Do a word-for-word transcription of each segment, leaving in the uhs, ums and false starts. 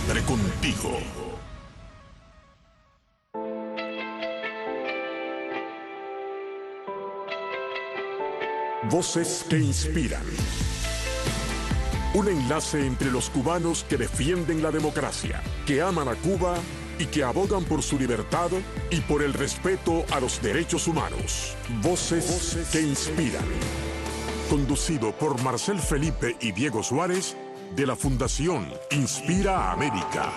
siempre contigo. Voces que inspiran. Un enlace entre los cubanos que defienden la democracia, que aman a Cuba y que abogan por su libertad y por el respeto a los derechos humanos. Voces, Voces que inspiran. Conducido por Marcel Felipe y Diego Suárez, de la Fundación Inspira América.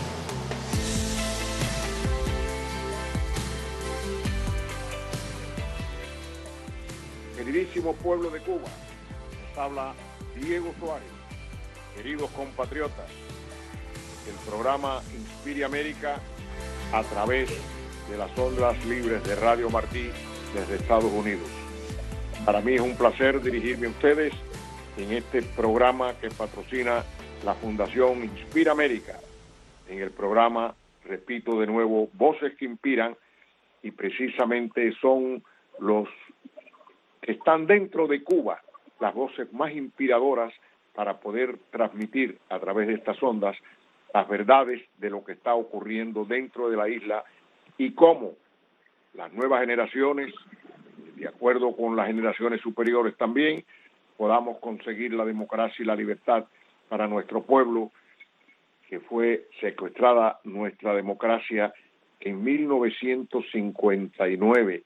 Queridísimo pueblo de Cuba, les habla Diego Suárez. Queridos compatriotas, el programa Inspire América a través de las ondas libres de Radio Martí desde Estados Unidos. Para mí es un placer dirigirme a ustedes en este programa que patrocina la Fundación Inspira América. En el programa, repito de nuevo, Voces que Inspiran, y precisamente son los que están dentro de Cuba, las voces más inspiradoras para poder transmitir a través de estas ondas las verdades de lo que está ocurriendo dentro de la isla y cómo las nuevas generaciones, de acuerdo con las generaciones superiores también, podamos conseguir la democracia y la libertad para nuestro pueblo, que fue secuestrada nuestra democracia en mil novecientos cincuenta y nueve.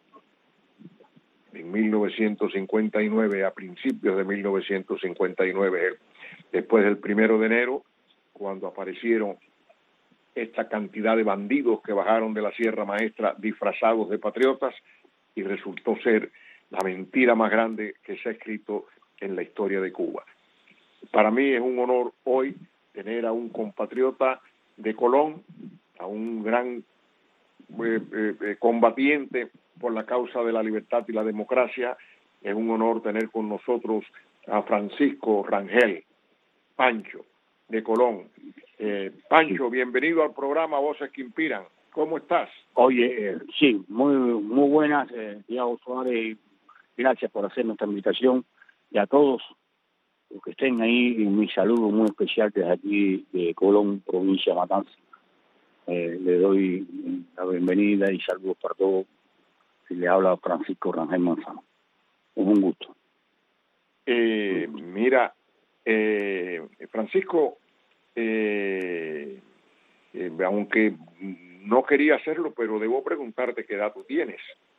En mil novecientos cincuenta y nueve, a principios de mil novecientos cincuenta y nueve, después del primero de enero, cuando aparecieron esta cantidad de bandidos que bajaron de la Sierra Maestra disfrazados de patriotas, y resultó ser la mentira más grande que se ha escrito en la historia de Cuba. Para mí es un honor hoy tener a un compatriota de Colón, a un gran eh, eh, combatiente por la causa de la libertad y la democracia. Es un honor tener con nosotros a Francisco Rangel, Pancho, de Colón. Eh, Pancho, bienvenido al programa Voces que Inspiran. ¿Cómo estás? Oye, eh, sí, muy muy buenas, eh, Diego Suárez. Gracias por hacernos esta invitación. Y a todos los que estén ahí, mi saludo muy especial desde aquí de Colón, provincia de Matanzas. Eh, le doy la bienvenida y saludos para todos. Y le habla Francisco Rangel Manzano. Es un gusto. Eh, mira, eh, Francisco, eh, eh, aunque no quería hacerlo, pero debo preguntarte qué edad tú tienes.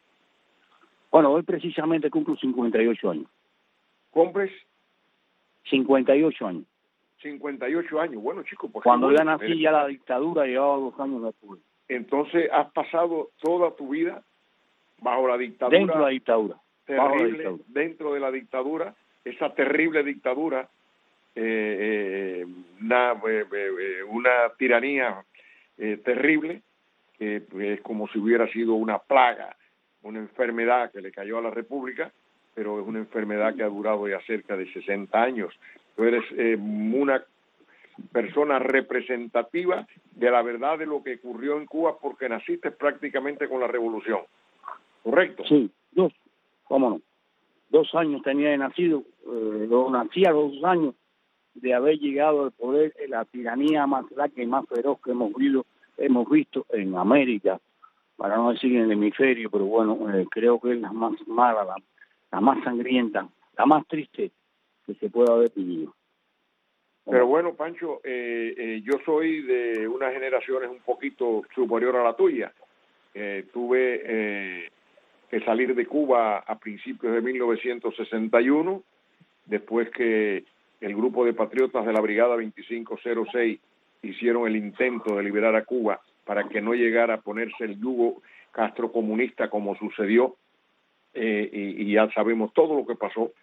Bueno, hoy precisamente cumplo cincuenta y ocho años. ¿Cumples? cincuenta y ocho años. cincuenta y ocho años. Bueno, chico, pues cuando bueno, ya nací, eres... ya la dictadura llevaba dos años después. Entonces, has pasado toda tu vida bajo la dictadura. Dentro de la dictadura. Terrible, bajo la dictadura. Dentro de la dictadura, esa terrible dictadura, eh, eh, una, eh, eh, una tiranía eh, terrible, que eh, es como si hubiera sido una plaga, una enfermedad que le cayó a la República, pero es una enfermedad que ha durado ya cerca de sesenta años. Tú eres eh, una persona representativa de la verdad de lo que ocurrió en Cuba, porque naciste prácticamente con la revolución, ¿correcto? Sí, dos, cómo no. Dos años tenía de nacido, eh, lo nací a dos años de haber llegado al poder la tiranía más larga y más feroz que hemos visto, hemos visto en América, para no decir en el hemisferio, pero bueno, eh, creo que es la más mala, la, la más sangrienta, la más triste que se pueda haber vivido. Pero bueno, Pancho, eh, eh, yo soy de unas generaciones un poquito superior a la tuya. Eh, tuve eh, que salir de Cuba a principios de mil novecientos sesenta y uno, después que el grupo de patriotas de la Brigada veinticinco cero seis hicieron el intento de liberar a Cuba para que no llegara a ponerse el yugo castrocomunista como sucedió, eh, y, y ya sabemos todo lo que pasó.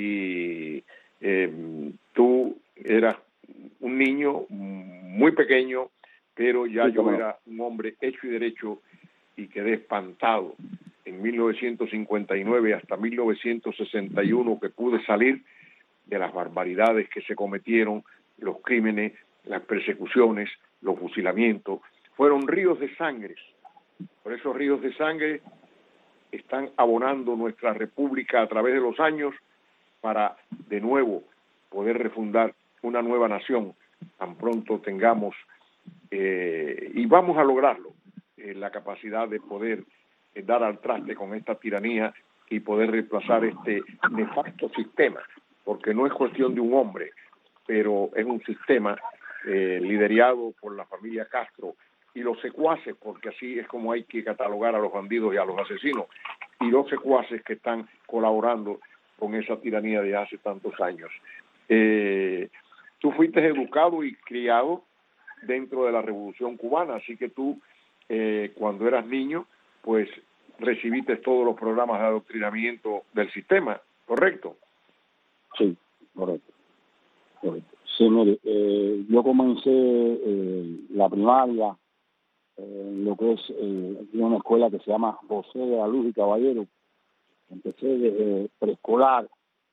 Y eh, tú eras un niño muy pequeño, pero ya sí, yo bueno. era un hombre hecho y derecho, y quedé espantado en mil novecientos cincuenta y nueve hasta mil novecientos sesenta y uno, que pude salir de las barbaridades que se cometieron, los crímenes, las persecuciones, los fusilamientos. Fueron ríos de sangre. Por esos ríos de sangre están abonando nuestra república a través de los años para de nuevo poder refundar una nueva nación tan pronto tengamos eh, y vamos a lograrlo, eh, la capacidad de poder eh, dar al traste con esta tiranía y poder reemplazar este nefasto sistema, porque no es cuestión de un hombre, pero es un sistema eh, liderado por la familia Castro y los secuaces, porque así es como hay que catalogar a los bandidos y a los asesinos, y los secuaces que están colaborando con esa tiranía de hace tantos años. Eh, tú fuiste educado y criado dentro de la Revolución Cubana, así que tú, eh, cuando eras niño, pues recibiste todos los programas de adoctrinamiento del sistema, ¿correcto? Sí, correcto. correcto. Sí, mire, eh, yo comencé eh, la primaria en lo que es eh, una escuela que se llama José de la Luz y Caballero. Empecé desde preescolar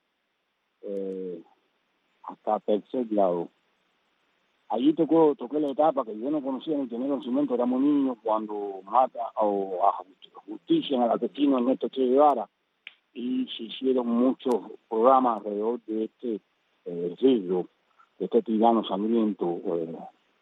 eh, hasta tercer grado. Allí tocó, toqué la etapa que yo no conocía ni tenía conocimiento, éramos niños, cuando mata o a justicia al asesino Ernesto Che Guevara, y se hicieron muchos programas alrededor de este eh, río, de este tirano sangriento, eh,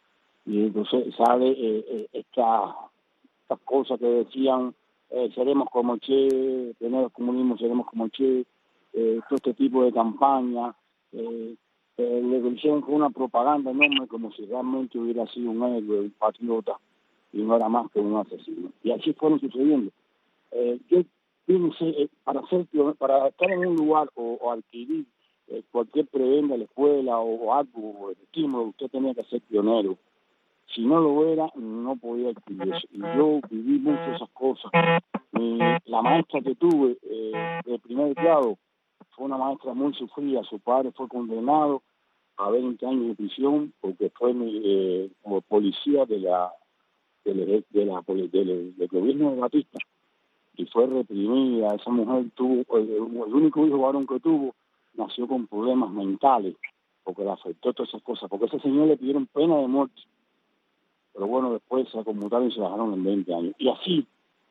y entonces sale eh, eh, esta, estas cosas que decían, eh, seremos como Che, tener el comunismo, seremos como Che, eh, todo este tipo de campaña. eh, Eh, le hicieron fue una propaganda enorme, como si realmente hubiera sido un héroe, un patriota, y no era más que un asesino. Y así fueron sucediendo. Eh, yo pienso, eh, para ser para estar en un lugar o, o adquirir eh, cualquier prebenda de la escuela o, o algo, o el estímulo, usted tenía que ser pionero. Si no lo era, no podía adquirir eso. Y yo viví mucho esas cosas. Mi, la maestra que tuve eh, de primer grado fue una maestra muy sufrida. Su padre fue condenado a veinte años de prisión porque fue eh, como policía de la, de la, de la de, de, del gobierno de Batista, y fue reprimida. Esa mujer tuvo, el, el único hijo varón que tuvo, nació con problemas mentales porque le afectó todas esas cosas, porque a ese señor le pidieron pena de muerte, pero bueno, después se conmutaron y se bajaron en veinte años. Y así,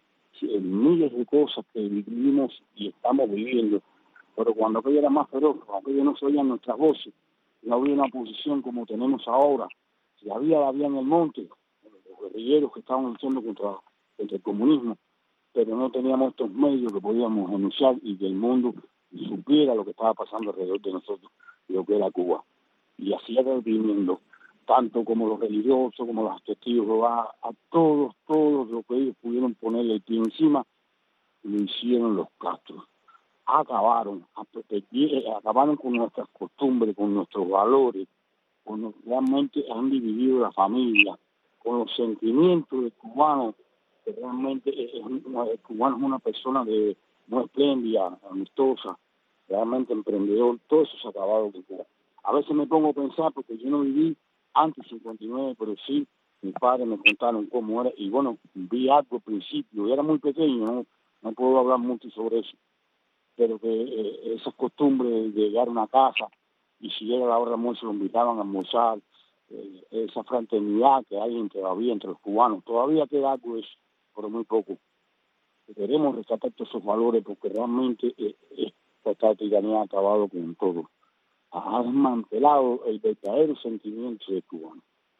miles de cosas que vivimos y estamos viviendo. Pero cuando aquello era más feroz, cuando aquello no se oían nuestras voces, no había una posición como tenemos ahora. Si había, la había en el monte, los guerrilleros que estaban luchando contra, contra el comunismo, pero no teníamos estos medios que podíamos denunciar y que el mundo supiera lo que estaba pasando alrededor de nosotros, lo que era Cuba. Y así era viviendo, tanto como los religiosos, como los testigos de Jehová, a todos, todos los que ellos pudieron ponerle el pie encima, lo hicieron los Castro. Acabaron, acabaron con nuestras costumbres, con nuestros valores, con, realmente han dividido la familia, con los sentimientos del cubano, que realmente es una, el cubano es una persona de muy espléndida, amistosa, realmente emprendedor. Todo eso se ha acabado con Cuba. A veces me pongo a pensar, porque yo no viví antes del cincuenta y nueve, pero sí, mis padres me contaron cómo era, y bueno, vi algo al principio, yo era muy pequeño, no, no puedo hablar mucho sobre eso, pero que eh, esas costumbres de llegar a una casa y si llega la hora de almuerzo lo invitaban a almorzar, eh, esa fraternidad que hay entre, todavía entre los cubanos, todavía queda algo de eso, pero muy poco. Queremos rescatar todos esos valores porque realmente eh, esta tiranía ha acabado con todo. Ha desmantelado el verdadero sentimiento del cubano.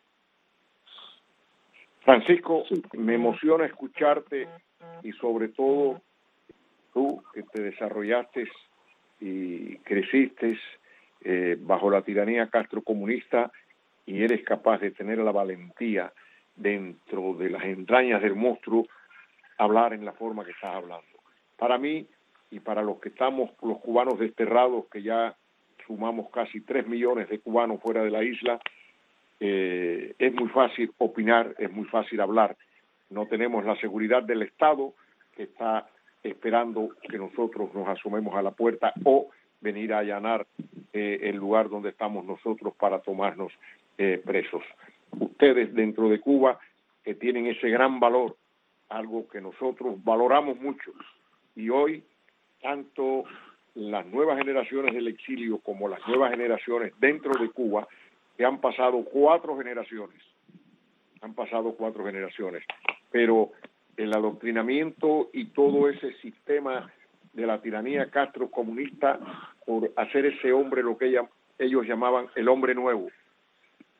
Francisco, sí, me emociona escucharte y sobre todo tú que te desarrollaste y creciste eh, bajo la tiranía castrocomunista y eres capaz de tener la valentía dentro de las entrañas del monstruo hablar en la forma que estás hablando. Para mí y para los que estamos, los cubanos desterrados, que ya sumamos casi tres millones de cubanos fuera de la isla, eh, es muy fácil opinar, es muy fácil hablar. No tenemos la seguridad del Estado que está esperando que nosotros nos asomemos a la puerta o venir a allanar eh, el lugar donde estamos nosotros para tomarnos eh, presos. Ustedes dentro de Cuba que tienen ese gran valor, algo que nosotros valoramos mucho, y hoy tanto las nuevas generaciones del exilio como las nuevas generaciones dentro de Cuba, que han pasado cuatro generaciones, han pasado cuatro generaciones, pero el adoctrinamiento y todo ese sistema de la tiranía Castro comunista por hacer ese hombre lo que ella, ellos llamaban el hombre nuevo,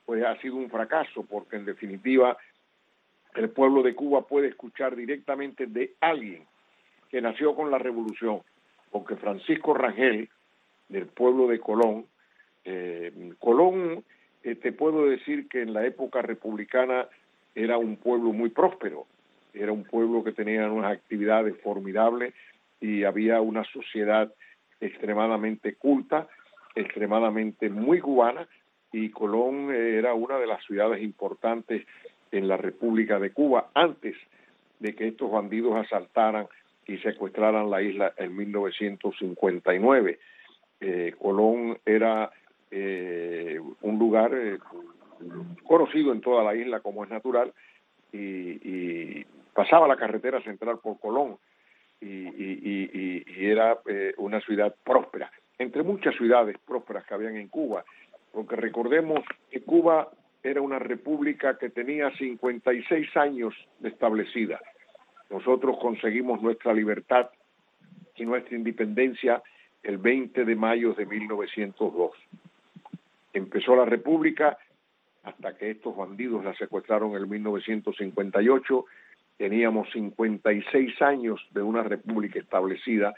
pues ha sido un fracaso, porque en definitiva el pueblo de Cuba puede escuchar directamente de alguien que nació con la revolución, porque Francisco Rangel, del pueblo de Colón, eh, Colón, eh, te puedo decir que en la época republicana era un pueblo muy próspero, era un pueblo que tenía unas actividades formidables y había una sociedad extremadamente culta, extremadamente muy cubana, y Colón eh, era una de las ciudades importantes en la República de Cuba antes de que estos bandidos asaltaran y secuestraran la isla en mil novecientos cincuenta y nueve. Eh, Colón era eh, un lugar eh, conocido en toda la isla, como es natural, y, y pasaba la carretera central por Colón, y, y, y, y era eh, una ciudad próspera, entre muchas ciudades prósperas que habían en Cuba, porque recordemos que Cuba era una república que tenía cincuenta y seis años de establecida. Nosotros conseguimos nuestra libertad y nuestra independencia el veinte de mayo de mil novecientos dos. Empezó la república hasta que estos bandidos la secuestraron en mil novecientos cincuenta y ocho. Teníamos cincuenta y seis años de una república establecida.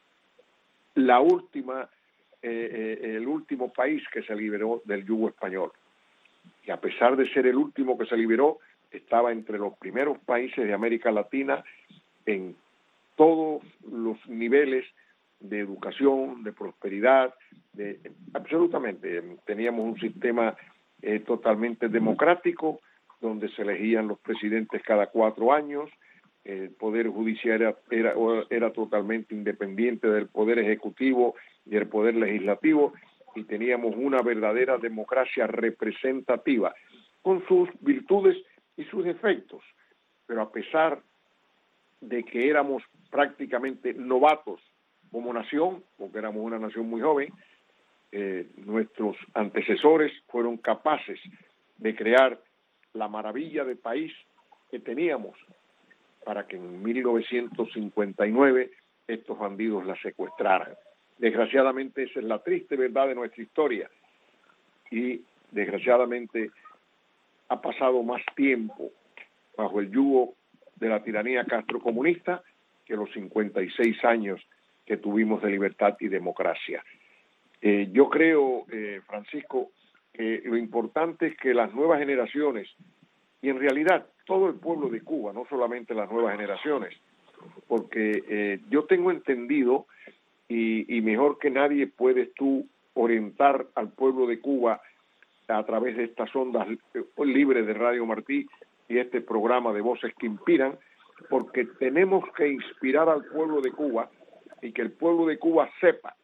La última, eh, eh, el último país que se liberó del yugo español. Y a pesar de ser el último que se liberó, estaba entre los primeros países de América Latina en todos los niveles de educación, de prosperidad, de, absolutamente. Teníamos un sistema eh, totalmente democrático, donde se elegían los presidentes cada cuatro años, el poder judicial era, era, era totalmente independiente del poder ejecutivo y el poder legislativo, y teníamos una verdadera democracia representativa, con sus virtudes y sus defectos. Pero a pesar de que éramos prácticamente novatos como nación, porque éramos una nación muy joven, eh, nuestros antecesores fueron capaces de crear la maravilla de país que teníamos para que en mil novecientos cincuenta y nueve estos bandidos la secuestraran. Desgraciadamente esa es la triste verdad de nuestra historia, y desgraciadamente ha pasado más tiempo bajo el yugo de la tiranía castrocomunista que los cincuenta y seis años que tuvimos de libertad y democracia. Eh, yo creo, eh, Francisco, que lo importante es que las nuevas generaciones, y en realidad todo el pueblo de Cuba, no solamente las nuevas generaciones, porque eh, yo tengo entendido, y, y mejor que nadie puedes tú orientar al pueblo de Cuba a través de estas ondas libres de Radio Martí y este programa de Voces que Inspiran, porque tenemos que inspirar al pueblo de Cuba y que el pueblo de Cuba sepa,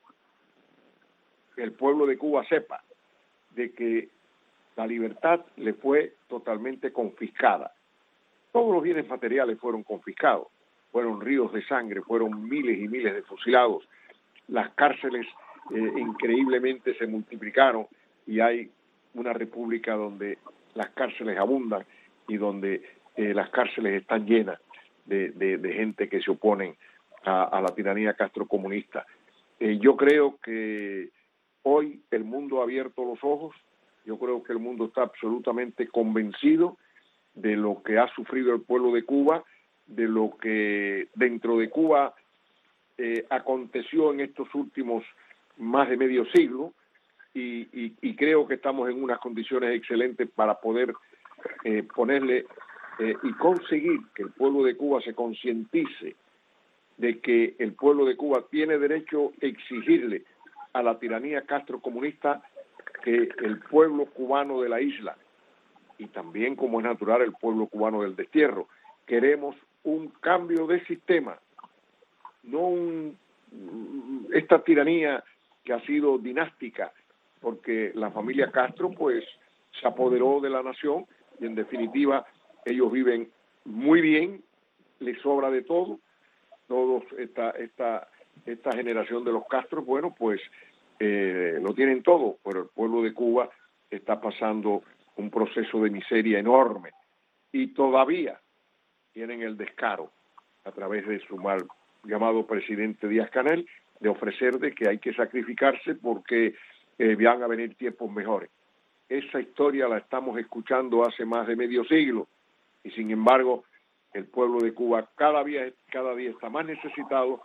que el pueblo de Cuba sepa de que la libertad le fue totalmente confiscada. Todos los bienes materiales fueron confiscados, fueron ríos de sangre, fueron miles y miles de fusilados, las cárceles eh, increíblemente se multiplicaron, y hay una república donde las cárceles abundan y donde eh, las cárceles están llenas de, de, de gente que se oponen a, a la tiranía castrocomunista. Eh, yo creo que hoy el mundo ha abierto los ojos, yo creo que el mundo está absolutamente convencido de lo que ha sufrido el pueblo de Cuba, de lo que dentro de Cuba eh, aconteció en estos últimos más de medio siglo, y, y, y creo que estamos en unas condiciones excelentes para poder eh, ponerle eh, y conseguir que el pueblo de Cuba se concientice de que el pueblo de Cuba tiene derecho a exigirle a la tiranía castrocomunista que el pueblo cubano de la isla, y también, como es natural, el pueblo cubano del destierro, queremos un cambio de sistema, no un, esta tiranía que ha sido dinástica, porque la familia Castro pues se apoderó de la nación y en definitiva ellos viven muy bien, les sobra de todo, todos esta esta esta generación de los Castro, bueno, pues eh, lo tienen todo, pero el pueblo de Cuba está pasando un proceso de miseria enorme y todavía tienen el descaro, a través de su mal llamado presidente Díaz-Canel, de ofrecer de que hay que sacrificarse porque eh, van a venir tiempos mejores. esa historia la estamos escuchando hace más de medio siglo y sin embargo el pueblo de Cuba cada día, cada día está más necesitado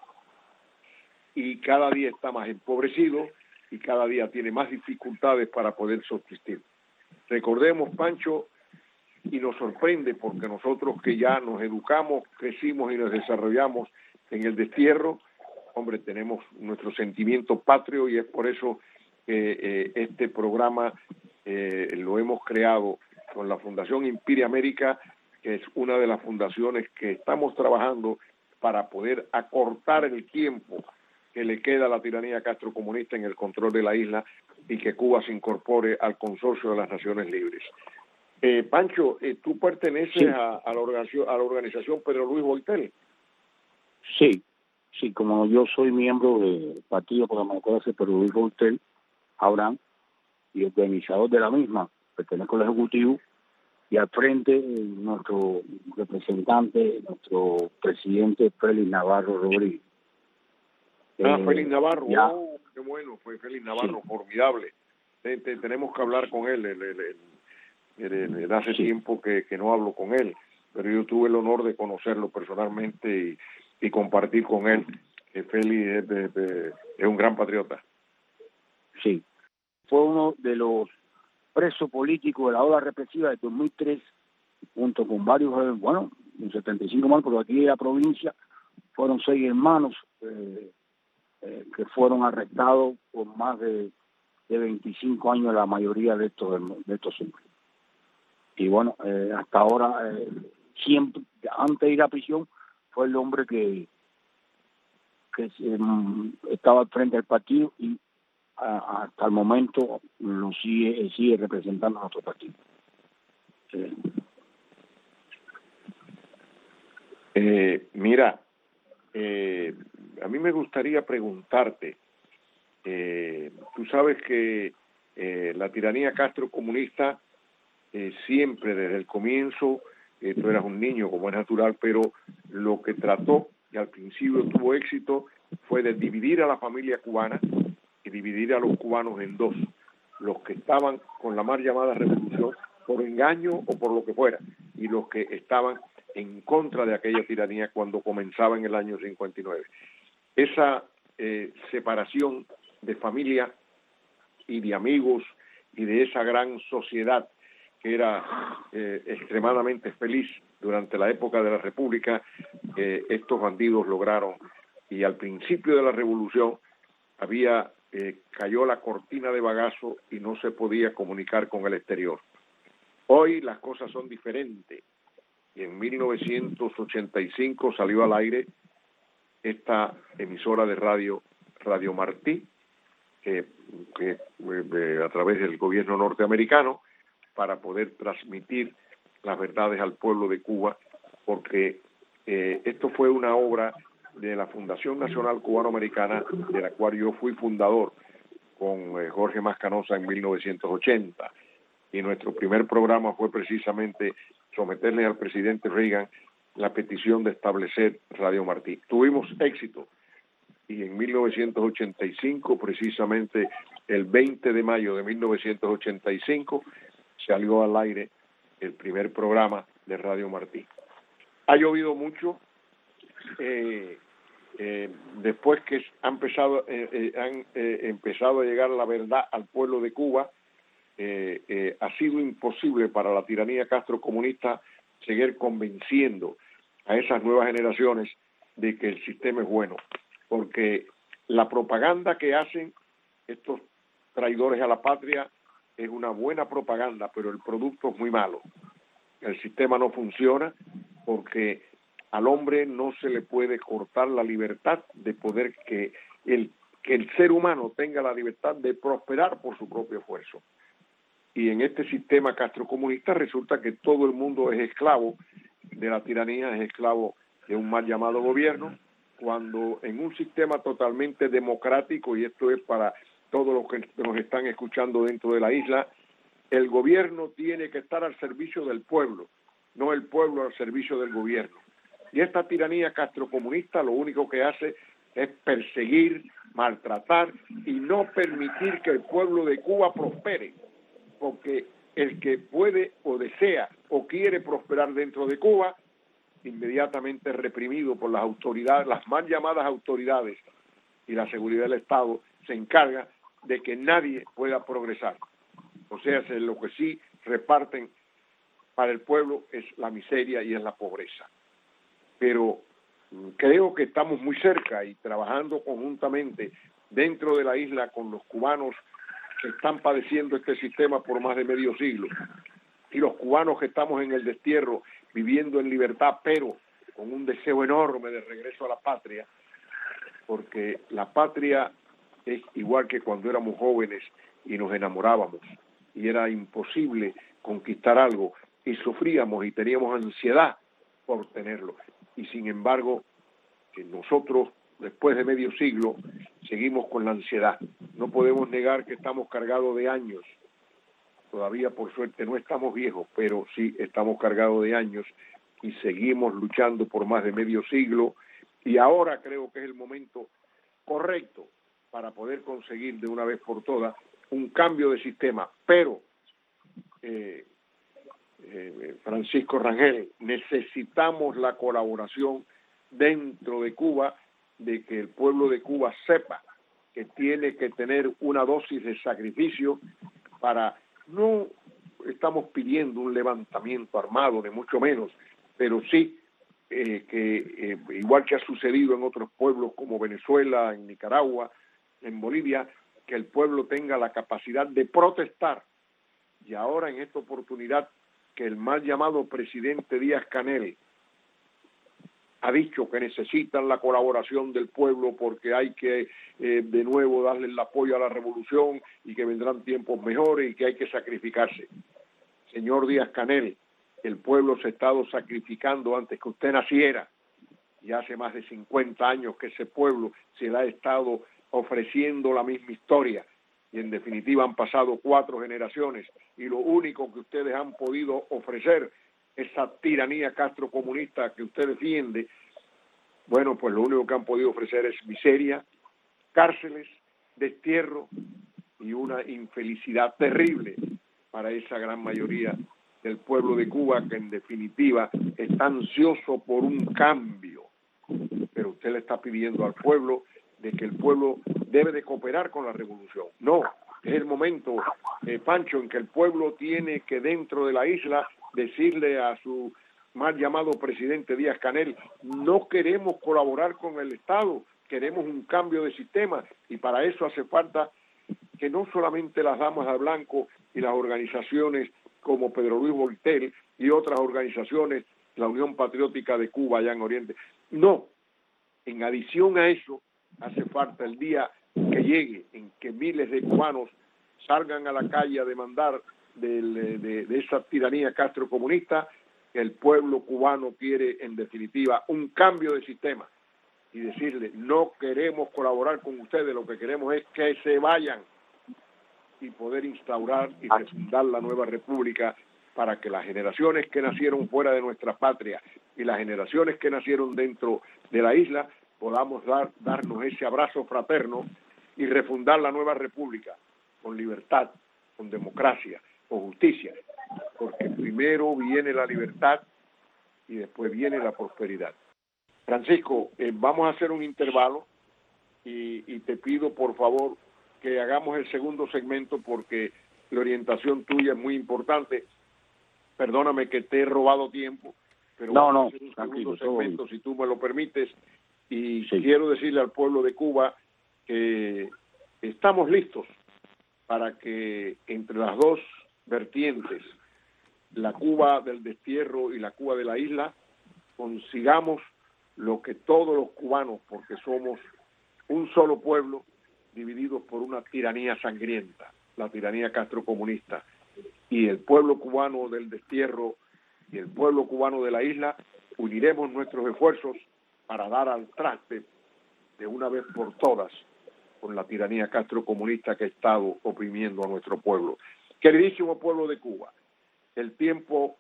y cada día está más empobrecido y cada día tiene más dificultades para poder subsistir. Recordemos, Pancho, y nos sorprende porque nosotros que ya nos educamos, crecimos y nos desarrollamos en el destierro, hombre, tenemos nuestro sentimiento patrio y es por eso que eh, este programa eh, lo hemos creado con la Fundación Inspire América, que es una de las fundaciones que estamos trabajando para poder acortar el tiempo que le queda a la tiranía castrocomunista en el control de la isla y que Cuba se incorpore al consorcio de las Naciones Libres. Eh, Pancho, eh, ¿tú perteneces sí. a, a, la organización, a la organización Pedro Luis Boitel? Sí, sí, como yo soy miembro del Partido por la Democracia Pedro Luis Boitel Abraham y organizador de la misma, pertenezco al Ejecutivo y al frente eh, nuestro representante, nuestro presidente Félix Navarro Rodríguez. Ah, eh, Félix Navarro, ya. oh, qué bueno, fue Félix Navarro, Sí. formidable. Te, te, tenemos que hablar con él, el, el, el, el, el, el hace Sí. tiempo que, que no hablo con él, pero yo tuve el honor de conocerlo personalmente y, y compartir con él, que Félix es, de, de, es un gran patriota. Sí, fue uno de los presos políticos de la ola represiva del dos mil tres, junto con varios, eh, bueno, un setenta y cinco más, porque aquí en la provincia fueron seis hermanos eh, eh, que fueron arrestados por más de, de veinticinco años, la mayoría de estos de estos hombres. Y bueno, eh, hasta ahora, eh, siempre, antes de ir a prisión, fue el hombre que, que eh, estaba al frente del partido y a, hasta el momento lo sigue, sigue representando a nuestro partido. Sí. Eh, mira, eh, a mí me gustaría preguntarte, eh, tú sabes que eh, la tiranía castrocomunista eh, siempre desde el comienzo, eh, tú eras un niño como es natural, pero lo que trató y al principio tuvo éxito fue de dividir a la familia cubana y dividir a los cubanos en dos, los que estaban con la mal llamada revolución por engaño o por lo que fuera, y los que estaban en contra de aquella tiranía cuando comenzaba en el año cincuenta y nueve. Esa eh, separación de familia y de amigos y de esa gran sociedad que era eh, extremadamente feliz durante la época de la República, eh, estos bandidos lograron, y al principio de la revolución había eh, cayó la cortina de bagazo y no se podía comunicar con el exterior. Hoy las cosas son diferentes. Y en mil novecientos ochenta y cinco salió al aire esta emisora de radio, Radio Martí, que, que eh, a través del gobierno norteamericano, para poder transmitir las verdades al pueblo de Cuba, porque eh, esto fue una obra de la Fundación Nacional Cubano-Americana, de la cual yo fui fundador con eh, Jorge Mascanosa en mil novecientos ochenta. Y nuestro primer programa fue precisamente someterle al presidente Reagan la petición de establecer Radio Martí. Tuvimos éxito y en mil novecientos ochenta y cinco, precisamente el veinte de mayo de mil novecientos ochenta y cinco, salió al aire el primer programa de Radio Martí. Ha llovido mucho, eh, eh, después que ha empezado, eh, eh, han eh, empezado a llegar la verdad al pueblo de Cuba. Eh, eh, ha sido imposible para la tiranía castrocomunista seguir convenciendo a esas nuevas generaciones de que el sistema es bueno, porque la propaganda que hacen estos traidores a la patria es una buena propaganda, pero el producto es muy malo. El sistema no funciona porque al hombre no se le puede cortar la libertad de poder que el, que el ser humano tenga la libertad de prosperar por su propio esfuerzo. Y en este sistema castrocomunista resulta que todo el mundo es esclavo de la tiranía, es esclavo de un mal llamado gobierno, cuando en un sistema totalmente democrático, y esto es para todos los que nos están escuchando dentro de la isla, el gobierno tiene que estar al servicio del pueblo, no el pueblo al servicio del gobierno. Y esta tiranía castrocomunista lo único que hace es perseguir, maltratar y no permitir que el pueblo de Cuba prospere. porque el que puede o desea o quiere prosperar dentro de Cuba, inmediatamente reprimido por las autoridades, las mal llamadas autoridades y la seguridad del Estado, se encarga de que nadie pueda progresar. O sea, lo que sí reparten para el pueblo es la miseria y es la pobreza. Pero creo que estamos muy cerca y trabajando conjuntamente dentro de la isla con los cubanos que están padeciendo este sistema por más de medio siglo y los cubanos que estamos en el destierro viviendo en libertad, pero con un deseo enorme de regreso a la patria, porque la patria es igual que cuando éramos jóvenes y nos enamorábamos y era imposible conquistar algo y sufríamos y teníamos ansiedad por tenerlo. Y sin embargo, nosotros, después de medio siglo, seguimos con la ansiedad. No podemos negar que estamos cargados de años. Todavía, por suerte, no estamos viejos, pero sí estamos cargados de años y seguimos luchando por más de medio siglo. Y ahora creo que es el momento correcto para poder conseguir de una vez por todas un cambio de sistema. Pero, eh, eh, Francisco Rangel, necesitamos la colaboración dentro de Cuba, de que el pueblo de Cuba sepa que tiene que tener una dosis de sacrificio para, no estamos pidiendo un levantamiento armado, ni mucho menos, pero sí eh, que eh, igual que ha sucedido en otros pueblos como Venezuela, en Nicaragua, en Bolivia, que el pueblo tenga la capacidad de protestar. Y ahora en esta oportunidad que el mal llamado presidente Díaz-Canel ha dicho que necesitan la colaboración del pueblo porque hay que eh, de nuevo darle el apoyo a la revolución y que vendrán tiempos mejores y que hay que sacrificarse. Señor Díaz-Canel, el pueblo se ha estado sacrificando antes que usted naciera y hace más de cincuenta años que ese pueblo se le ha estado ofreciendo la misma historia y en definitiva han pasado cuatro generaciones y lo único que ustedes han podido ofrecer, esa tiranía castrocomunista que usted defiende, bueno, pues lo único que han podido ofrecer es miseria, cárceles, destierro y una infelicidad terrible para esa gran mayoría del pueblo de Cuba que en definitiva está ansioso por un cambio. Pero usted le está pidiendo al pueblo de que el pueblo debe de cooperar con la revolución. No, es el momento, eh, Pancho, en que el pueblo tiene que dentro de la isla decirle a su mal llamado presidente Díaz-Canel, no queremos colaborar con el Estado, queremos un cambio de sistema y para eso hace falta que no solamente las damas de blanco y las organizaciones como Pedro Luis Voltel y otras organizaciones, la Unión Patriótica de Cuba allá en Oriente, no, en adición a eso hace falta el día que llegue en que miles de cubanos salgan a la calle a demandar de, de, de esa tiranía castrocomunista. El pueblo cubano quiere en definitiva un cambio de sistema y decirle no queremos colaborar con ustedes, lo que queremos es que se vayan y poder instaurar y refundar la nueva república para que las generaciones que nacieron fuera de nuestra patria y las generaciones que nacieron dentro de la isla podamos dar, darnos ese abrazo fraterno y refundar la nueva república con libertad, con democracia, con justicia, porque primero viene la libertad y después viene la prosperidad. Francisco, eh, vamos a hacer un intervalo y, y te pido por favor que hagamos el segundo segmento porque la orientación tuya es muy importante. Perdóname que te he robado tiempo, pero no, vamos no, a hacer un segundo segmento si tú me lo permites y sí. Quiero decirle al pueblo de Cuba que estamos listos para que entre las dos vertientes, la Cuba del destierro y la Cuba de la isla, consigamos lo que todos los cubanos, porque somos un solo pueblo, divididos por una tiranía sangrienta, la tiranía castrocomunista, y el pueblo cubano del destierro y el pueblo cubano de la isla, uniremos nuestros esfuerzos para dar al traste de una vez por todas con la tiranía castrocomunista que ha estado oprimiendo a nuestro pueblo. Queridísimo pueblo de Cuba, el tiempo,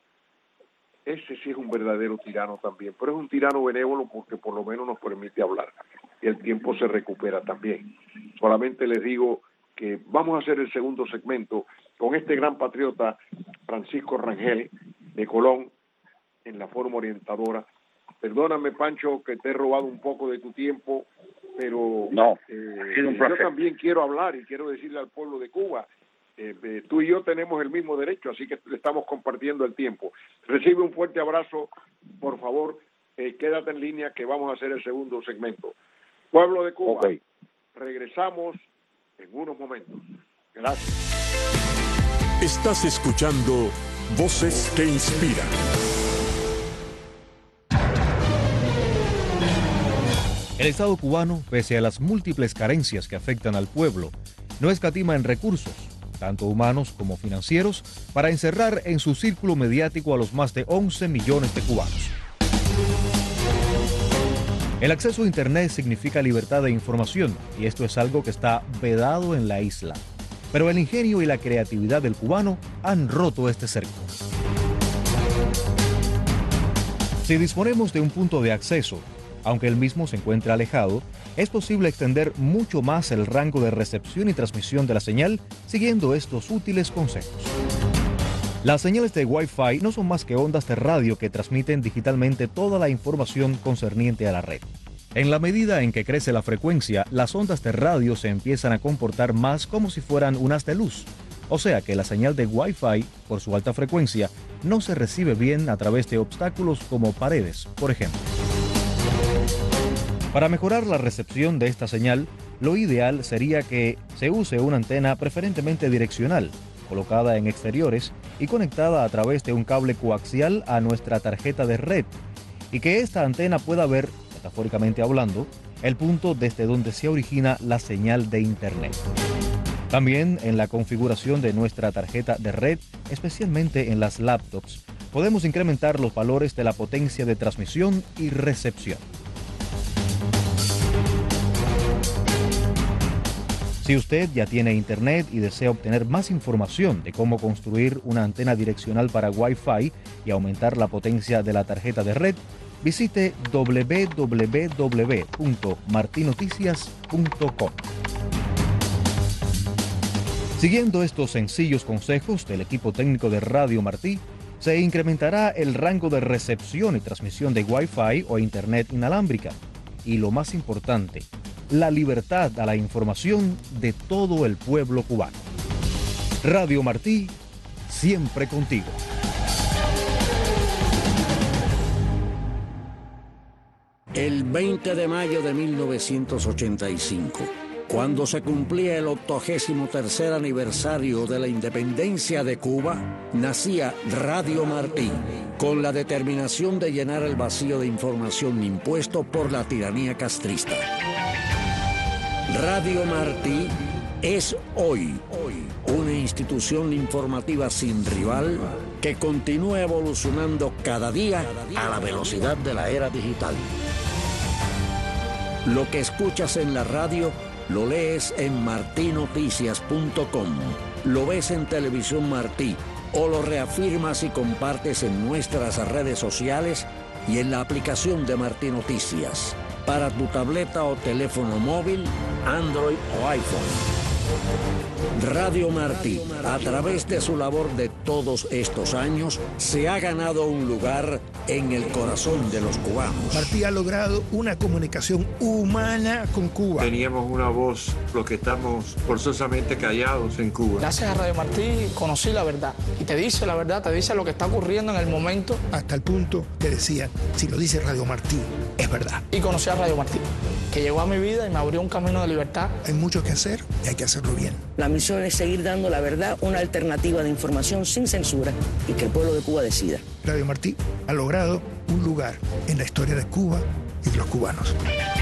ese sí es un verdadero tirano también, pero es un tirano benévolo porque por lo menos nos permite hablar y el tiempo se recupera también. Solamente les digo que vamos a hacer el segundo segmento con este gran patriota Francisco Rangel de Colón en la forma orientadora. Perdóname, Pancho, que te he robado un poco de tu tiempo, pero no, eh, ha sido un placer. Yo también quiero hablar y quiero decirle al pueblo de Cuba, eh, eh, tú y yo tenemos el mismo derecho, así que le estamos compartiendo el tiempo. Recibe un fuerte abrazo, por favor, eh, quédate en línea que vamos a hacer el segundo segmento. Pueblo de Cuba, Okay. Regresamos en unos momentos. Gracias. Estás escuchando Voces que Inspiran. El Estado cubano, pese a las múltiples carencias que afectan al pueblo, no escatima en recursos, tanto humanos como financieros, para encerrar en su círculo mediático a los más de once millones de cubanos. El acceso a Internet significa libertad de información, y esto es algo que está vedado en la isla. Pero el ingenio y la creatividad del cubano han roto este cerco. Si disponemos de un punto de acceso, aunque el mismo se encuentre alejado, es posible extender mucho más el rango de recepción y transmisión de la señal siguiendo estos útiles consejos. Las señales de Wi-Fi no son más que ondas de radio que transmiten digitalmente toda la información concerniente a la red. En la medida en que crece la frecuencia, las ondas de radio se empiezan a comportar más como si fueran unas de luz. O sea que la señal de Wi-Fi, por su alta frecuencia, no se recibe bien a través de obstáculos como paredes, por ejemplo. Para mejorar la recepción de esta señal, lo ideal sería que se use una antena preferentemente direccional, colocada en exteriores y conectada a través de un cable coaxial a nuestra tarjeta de red, y que esta antena pueda ver, metafóricamente hablando, el punto desde donde se origina la señal de Internet. También en la configuración de nuestra tarjeta de red, especialmente en las laptops, podemos incrementar los valores de la potencia de transmisión y recepción. Si usted ya tiene Internet y desea obtener más información de cómo construir una antena direccional para Wi-Fi y aumentar la potencia de la tarjeta de red, visite doble u doble u doble u punto marti noticias punto com. Siguiendo estos sencillos consejos del equipo técnico de Radio Martí, se incrementará el rango de recepción y transmisión de Wi-Fi o Internet inalámbrica. Y lo más importante, la libertad a la información de todo el pueblo cubano. Radio Martí, siempre contigo. El veinte de mayo de mil novecientos ochenta y cinco, cuando se cumplía el octogésimo tercer aniversario de la independencia de Cuba, nacía Radio Martí, con la determinación de llenar el vacío de información impuesto por la tiranía castrista. Radio Martí es hoy, hoy una institución informativa sin rival que continúa evolucionando cada día a la velocidad de la era digital. Lo que escuchas en la radio lo lees en marti noticias punto com, lo ves en Televisión Martí o lo reafirmas y compartes en nuestras redes sociales y en la aplicación de Martí Noticias para tu tableta o teléfono móvil, Android o iPhone. Radio Martí, a través de su labor de todos estos años, se ha ganado un lugar en el corazón de los cubanos. Martí ha logrado una comunicación humana con Cuba. Teníamos una voz, los que estamos forzosamente callados en Cuba. Gracias a Radio Martí conocí la verdad. Y te dice la verdad, te dice lo que está ocurriendo en el momento. Hasta el punto que decían, si lo dice Radio Martí, es verdad. Y conocí a Radio Martí, que llegó a mi vida y me abrió un camino de libertad. Hay mucho que hacer y hay que hacerlo bien. La misión es seguir dando la verdad, una alternativa de información sin censura y que el pueblo de Cuba decida. Radio Martí ha logrado un lugar en la historia de Cuba y de los cubanos.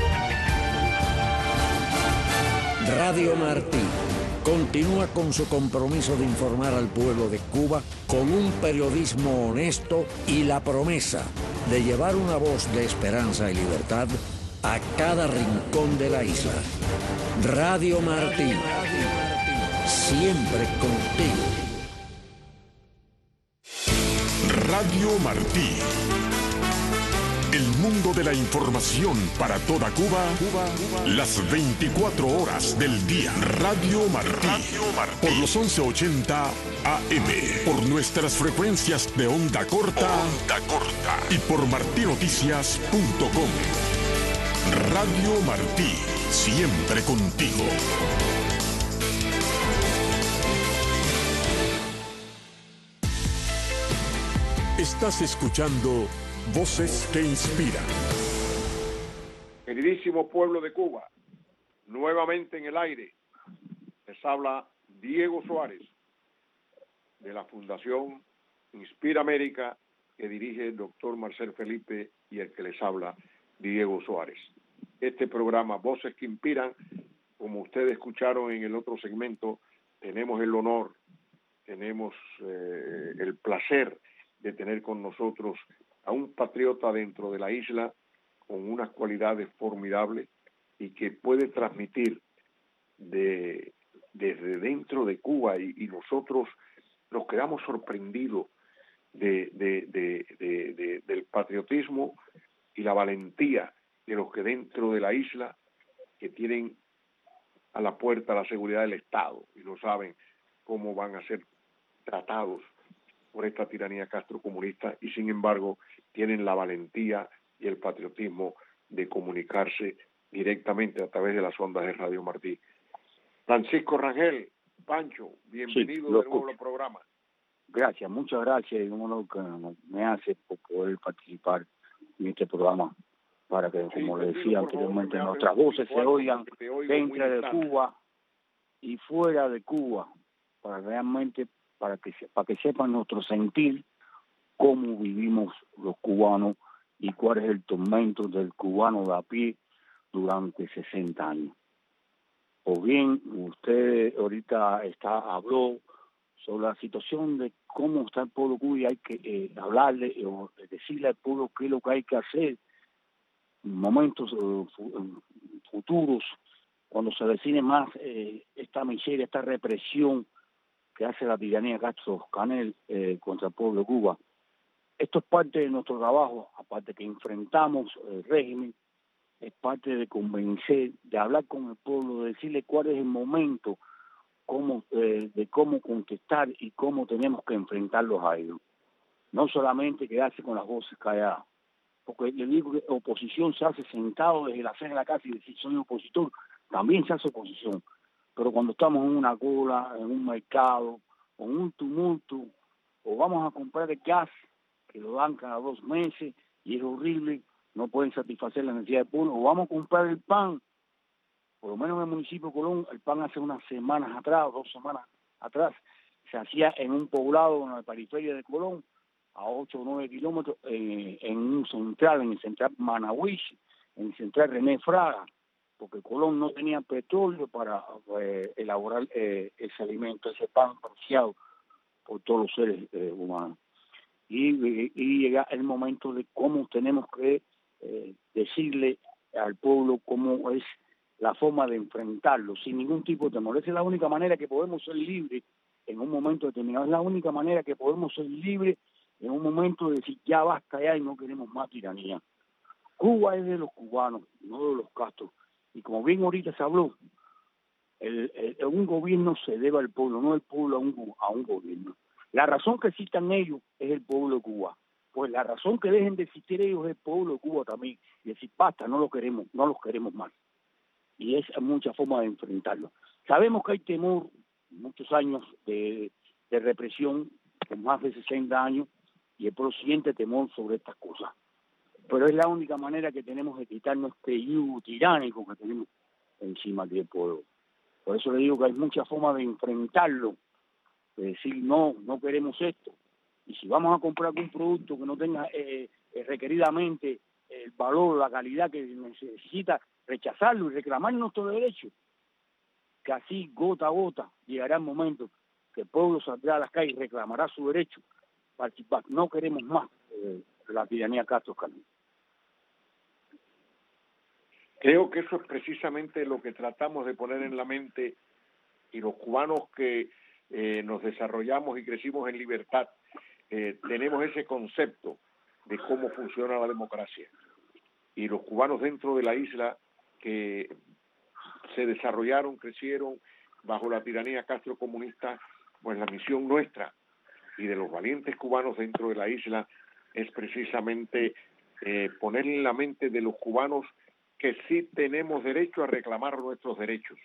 Radio Martí continúa con su compromiso de informar al pueblo de Cuba con un periodismo honesto y la promesa de llevar una voz de esperanza y libertad a cada rincón de la isla. Radio Martí, siempre contigo. Radio Martí. El mundo de la información para toda Cuba, Cuba, Cuba. Las veinticuatro horas del día. Radio Martí. Radio Martí. Por los once ochenta A M. Por nuestras frecuencias de onda corta. Onda corta. Y por martí noticias punto com. Radio Martí. Siempre contigo. Estás escuchando Voces que Inspiran. Queridísimo pueblo de Cuba, nuevamente en el aire les habla Diego Suárez de la Fundación Inspira América, que dirige el doctor Marcel Felipe, y el que les habla Diego Suárez. Este programa Voces que Inspiran, como ustedes escucharon en el otro segmento, tenemos el honor, tenemos eh, el placer de tener con nosotros a un patriota dentro de la isla con unas cualidades formidables y que puede transmitir de, desde dentro de Cuba, y, y nosotros nos quedamos sorprendidos de, de, de, de, de, del patriotismo y la valentía de los que dentro de la isla, que tienen a la puerta la seguridad del Estado y no saben cómo van a ser tratados por esta tiranía castrocomunista, y sin embargo tienen la valentía y el patriotismo de comunicarse directamente a través de las ondas de Radio Martí. Francisco Rangel, Pancho, bienvenido sí, de nuevo al programa. Gracias, muchas gracias, y un honor que me hace por poder participar en este programa, para que, sí, como le decía anteriormente, favor, nuestras voces se oigan dentro de Cuba y fuera de Cuba, para realmente para que para que sepan nuestro sentir, cómo vivimos los cubanos y cuál es el tormento del cubano de a pie durante sesenta años. O bien, usted ahorita está habló sobre la situación de cómo está el pueblo cubano, y hay que eh, hablarle eh, o decirle al pueblo qué es lo que hay que hacer en momentos uh, futuros, cuando se decide más eh, esta miseria, esta represión que hace la tiranía Castro-Canel eh, contra el pueblo de Cuba. Esto es parte de nuestro trabajo, aparte que enfrentamos el régimen, es parte de convencer, de hablar con el pueblo, de decirle cuál es el momento, cómo, eh, de cómo contestar y cómo tenemos que enfrentarlos a ellos. No solamente quedarse con las voces calladas, porque le digo que oposición se hace sentado desde la cena de la casa y decir soy opositor, también se hace oposición. Pero cuando estamos en una cola, en un mercado, o en un tumulto, o vamos a comprar el gas, que lo dan cada dos meses, y es horrible, no pueden satisfacer la necesidad del pueblo, o vamos a comprar el pan, por lo menos en el municipio de Colón, el pan hace unas semanas atrás, dos semanas atrás, se hacía en un poblado en la periferia de Colón, a ocho o nueve kilómetros, eh, en un central, en el central Manahuish, en el central René Fraga, porque Colón no tenía petróleo para eh, elaborar eh, ese alimento, ese pan preciado por todos los seres eh, humanos. Y, y, y llega el momento de cómo tenemos que eh, decirle al pueblo cómo es la forma de enfrentarlo, sin ningún tipo de temor. Esa es la única manera que podemos ser libres en un momento determinado, es la única manera que podemos ser libres en un momento de decir ya basta ya y no queremos más tiranía. Cuba es de los cubanos, no de los castros. Y como bien ahorita se habló, el, el, un gobierno se debe al pueblo, no el pueblo a un, a un gobierno. La razón que existan ellos es el pueblo de Cuba. Pues la razón que dejen de existir ellos es el pueblo de Cuba también. Y decir, basta, no lo queremos, no los queremos más. Y es mucha forma de enfrentarlo. Sabemos que hay temor, muchos años de, de represión, con más de sesenta años, y el pueblo siente temor sobre estas cosas. Pero es la única manera que tenemos de quitarnos este yugo tiránico que tenemos encima del pueblo. Por eso le digo que hay muchas formas de enfrentarlo, de decir no, no queremos esto. Y si vamos a comprar algún producto que no tenga eh, eh, requeridamente el valor, la calidad que necesita, rechazarlo y reclamar nuestro derecho, que así gota a gota llegará el momento que el pueblo saldrá a las calles y reclamará su derecho a participar. No queremos más eh, la tiranía Castro-Canel. Creo que eso es precisamente lo que tratamos de poner en la mente, y los cubanos que eh, nos desarrollamos y crecimos en libertad, eh, tenemos ese concepto de de cómo funciona la democracia. Y los cubanos dentro de la isla que se desarrollaron, crecieron bajo la tiranía castrocomunista, pues la misión nuestra y de los valientes cubanos dentro de la isla es precisamente eh, poner en la mente de los cubanos que sí tenemos derecho a reclamar nuestros derechos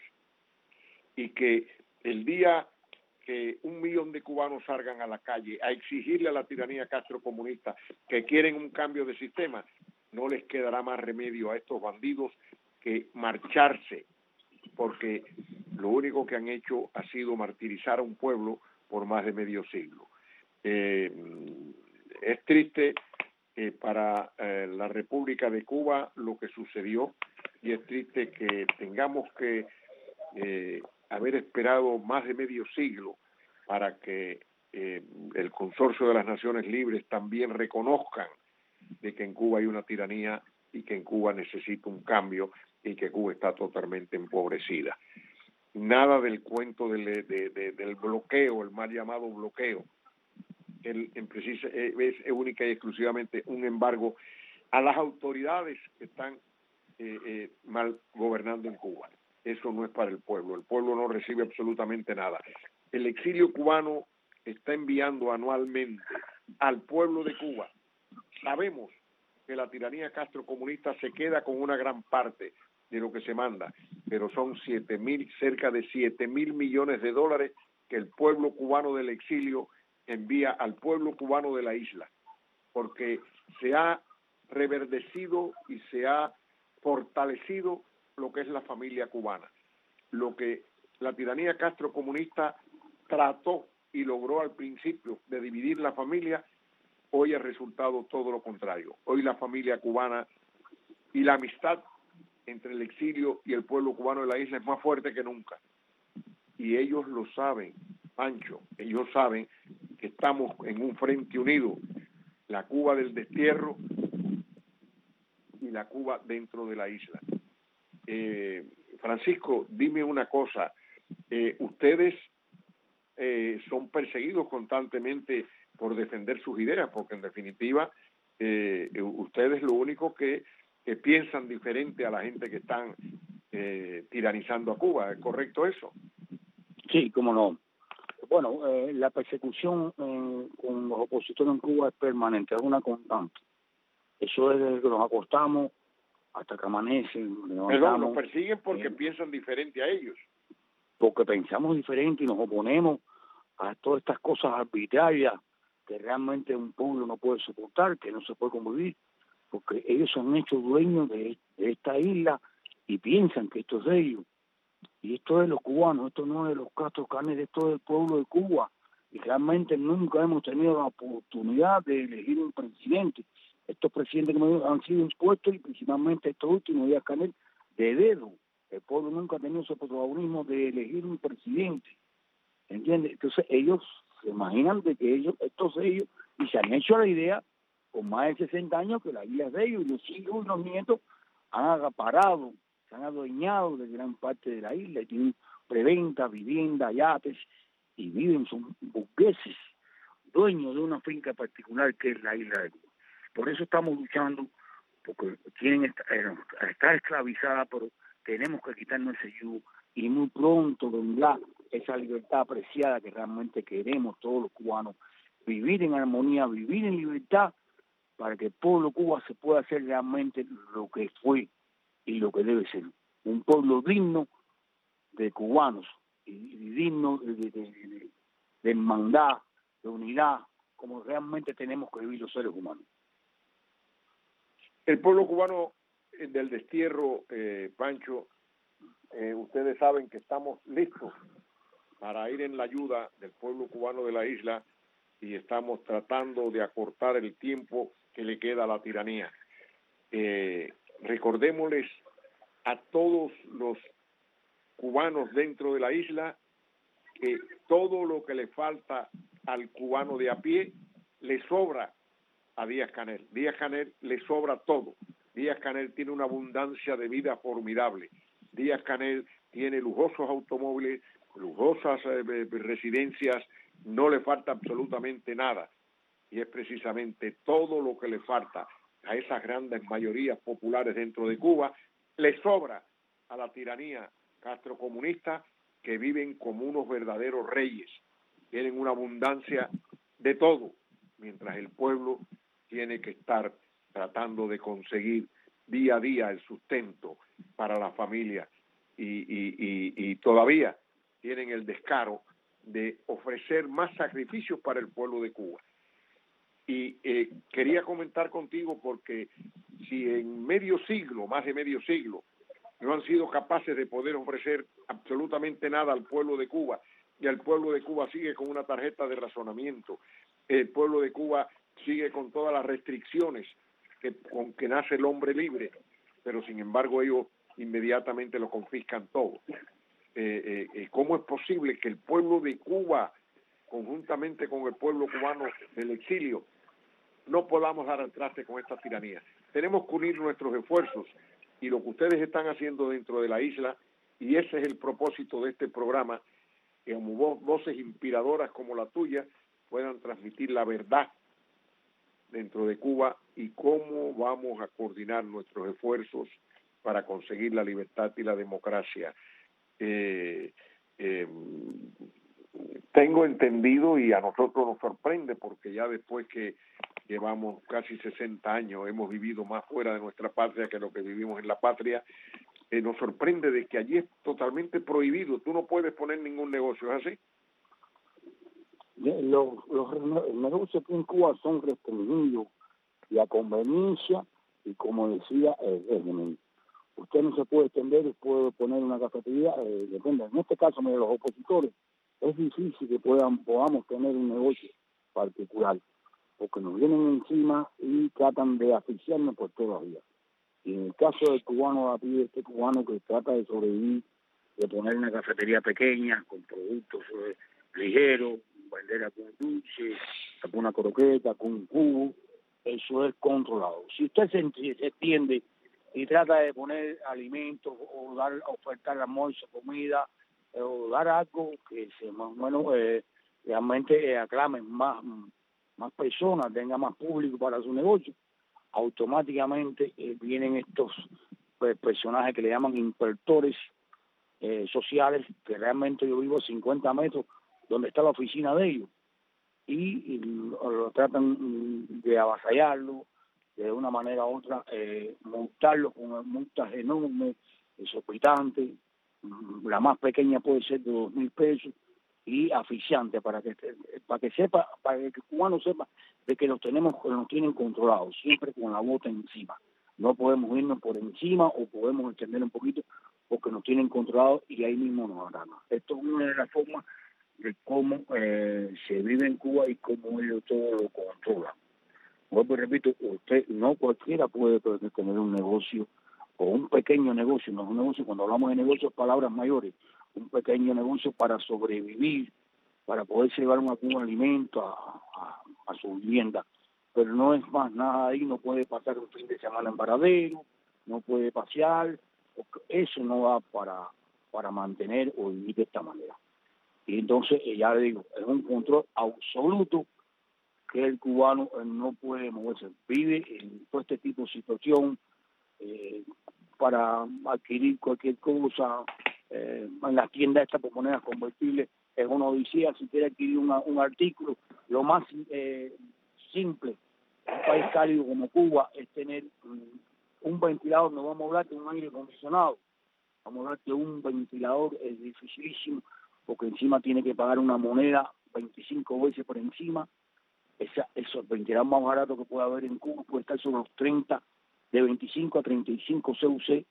y que el día que un millón de cubanos salgan a la calle a exigirle a la tiranía castrocomunista que quieren un cambio de sistema, no les quedará más remedio a estos bandidos que marcharse, porque lo único que han hecho ha sido martirizar a un pueblo por más de medio siglo. Eh, es triste eh, para eh, la República de Cuba lo que sucedió, y es triste que tengamos que eh, haber esperado más de medio siglo para que eh, el Consorcio de las Naciones Libres también reconozcan de que en Cuba hay una tiranía y que en Cuba necesita un cambio y que Cuba está totalmente empobrecida. Nada del cuento del, de, de, del bloqueo, el mal llamado bloqueo. El, en precisa, es, es única y exclusivamente un embargo a las autoridades que están eh, eh, mal gobernando en Cuba. Eso no es para el pueblo. El pueblo no recibe absolutamente nada. El exilio cubano está enviando anualmente al pueblo de Cuba. Sabemos que la tiranía castrocomunista se queda con una gran parte de lo que se manda, pero son siete mil, cerca de siete mil millones de dólares que el pueblo cubano del exilio envía al pueblo cubano de la isla, porque se ha reverdecido y se ha fortalecido lo que es la familia cubana. Lo que la tiranía castrocomunista trató y logró al principio de dividir la familia, hoy ha resultado todo lo contrario. Hoy la familia cubana y la amistad entre el exilio y el pueblo cubano de la isla es más fuerte que nunca. Y ellos lo saben, Pancho, ellos saben que estamos en un frente unido, la Cuba del destierro y la Cuba dentro de la isla. Eh, Francisco, dime una cosa, eh, ustedes eh, son perseguidos constantemente por defender sus ideas, porque en definitiva eh, ustedes lo único que, que piensan diferente a la gente que están eh, tiranizando a Cuba, ¿es correcto eso? Sí, cómo no. Bueno, eh, la persecución eh, con los opositores en Cuba es permanente, es una constante. Eso es desde que nos acostamos hasta que amanecen. Perdón, nos persiguen porque eh, piensan diferente a ellos. Porque pensamos diferente y nos oponemos a todas estas cosas arbitrarias que realmente un pueblo no puede soportar, que no se puede convivir, porque ellos se han hecho dueños de, de esta isla y piensan que esto es de ellos. Y esto es de los cubanos, esto no es de los Castro Canes, esto es del pueblo de Cuba. Y realmente nunca hemos tenido la oportunidad de elegir un presidente. Estos presidentes que han sido impuestos, y principalmente estos últimos, Díaz Canel, de dedo. El pueblo nunca ha tenido ese protagonismo de elegir un presidente. ¿Entiendes? Entonces ellos se imaginan de que ellos, estos ellos, y se han hecho la idea con más de sesenta años que la isla es de ellos, y los hijos y los nietos han acaparado, se han adueñado de gran parte de la isla, y tienen preventa, vivienda, yates, y viven, son burgueses, dueños de una finca particular que es la isla de Cuba. Por eso estamos luchando, porque tienen esta, estar esclavizada, pero tenemos que quitarnos ese yugo, y muy pronto vendrá esa libertad apreciada que realmente queremos todos los cubanos, vivir en armonía, vivir en libertad, para que el pueblo de Cuba se pueda hacer realmente lo que fue y lo que debe ser, un pueblo digno de cubanos, y, y digno de, de, de, de, de hermandad, de unidad, como realmente tenemos que vivir los seres humanos. El pueblo cubano del destierro, eh, Pancho, eh, ustedes saben que estamos listos para ir en la ayuda del pueblo cubano de la isla y estamos tratando de acortar el tiempo que le queda a la tiranía. Eh, recordémosles a todos los cubanos dentro de la isla que todo lo que le falta al cubano de a pie le sobra a Díaz Canel. Díaz Canel le sobra todo. Díaz Canel tiene una abundancia de vida formidable. Díaz Canel tiene lujosos automóviles, lujosas eh, residencias, no le falta absolutamente nada. y es precisamente todo lo que le falta a esas grandes mayorías populares dentro de Cuba, le sobra a la tiranía castrocomunista, que viven como unos verdaderos reyes, tienen una abundancia de todo, mientras el pueblo tiene que estar tratando de conseguir día a día el sustento para la familia y, y, y, y todavía tienen el descaro de ofrecer más sacrificios para el pueblo de Cuba. Y eh, quería comentar contigo porque si en medio siglo, más de medio siglo, no han sido capaces de poder ofrecer absolutamente nada al pueblo de Cuba, y el pueblo de Cuba sigue con una tarjeta de razonamiento, el pueblo de Cuba sigue con todas las restricciones que, con que nace el hombre libre, pero sin embargo ellos inmediatamente lo confiscan todo. Eh, eh, ¿Cómo es posible que el pueblo de Cuba, conjuntamente con el pueblo cubano del exilio, no podamos dar al traste con esta tiranía? Tenemos que unir nuestros esfuerzos, y lo que ustedes están haciendo dentro de la isla, y ese es el propósito de este programa, que como vo- voces inspiradoras como la tuya puedan transmitir la verdad dentro de Cuba y cómo vamos a coordinar nuestros esfuerzos para conseguir la libertad y la democracia. Eh, eh, tengo entendido, y a nosotros nos sorprende, porque ya después que llevamos casi sesenta años, hemos vivido más fuera de nuestra patria que lo que vivimos en la patria, eh, nos sorprende de que allí es totalmente prohibido, tú no puedes poner ningún negocio, ¿es así? Los, los negocios aquí en Cuba son restringidos y a conveniencia, y como decía el régimen. Usted no se puede extender, puede poner una cafetería, eh, depende. En este caso, de los opositores, es difícil que puedan podamos tener un negocio particular, porque nos vienen encima y tratan de asfixiarnos por todas las vías. Y en el caso del cubano, a ti, este cubano que trata de sobrevivir, de poner una cafetería pequeña con productos eh, ligeros, vender algún dulce, alguna croqueta, con un cubo, eso es controlado. Si usted se, se extiende y trata de poner alimentos o dar ofertar almuerzo, comida, eh, o dar algo que se más bueno eh, realmente eh, aclamen más, más personas, tenga más público para su negocio, automáticamente eh, vienen estos pues, personajes que le llaman inspectores eh, sociales, que realmente yo vivo a cincuenta metros donde está la oficina de ellos, y, y lo, lo tratan de avasallarlo, de una manera u otra, eh, multarlo con multas enormes, exorbitantes, la más pequeña puede ser de dos mil pesos, y asfixiante, para que para que sepa, para que el cubano sepa de que los tenemos, nos tienen controlados, siempre con la bota encima. No podemos irnos por encima o podemos extender un poquito porque nos tienen controlados y ahí mismo nos agarran. Esto es una de las formas de cómo eh, se vive en Cuba y cómo ellos todo lo controlan. Vuelvo y repito, usted no cualquiera puede tener un negocio o un pequeño negocio, no es un negocio, cuando hablamos de negocios, palabras mayores, un pequeño negocio para sobrevivir, para poderse llevar un, algún alimento a, a, a su vivienda, pero no es más nada ahí, no puede pasar un fin de semana en Varadero, no puede pasear, porque eso no va para, para mantener o vivir de esta manera. Y entonces, ya le digo, es un control absoluto que el cubano no puede moverse, vive en todo este tipo de situación, eh, para adquirir cualquier cosa, eh, en las tiendas estas por monedas convertibles, es una odisea. Si quiere adquirir una, un artículo, lo más eh, simple en un país cálido como Cuba es tener um, un ventilador. No vamos a hablar de un aire acondicionado, vamos a hablar de un ventilador. Es dificilísimo porque encima tiene que pagar una moneda veinticinco veces por encima. Esa, eso, el ventilador más barato que puede haber en Cuba puede estar sobre los treinta, de veinticinco a treinta y cinco C U C,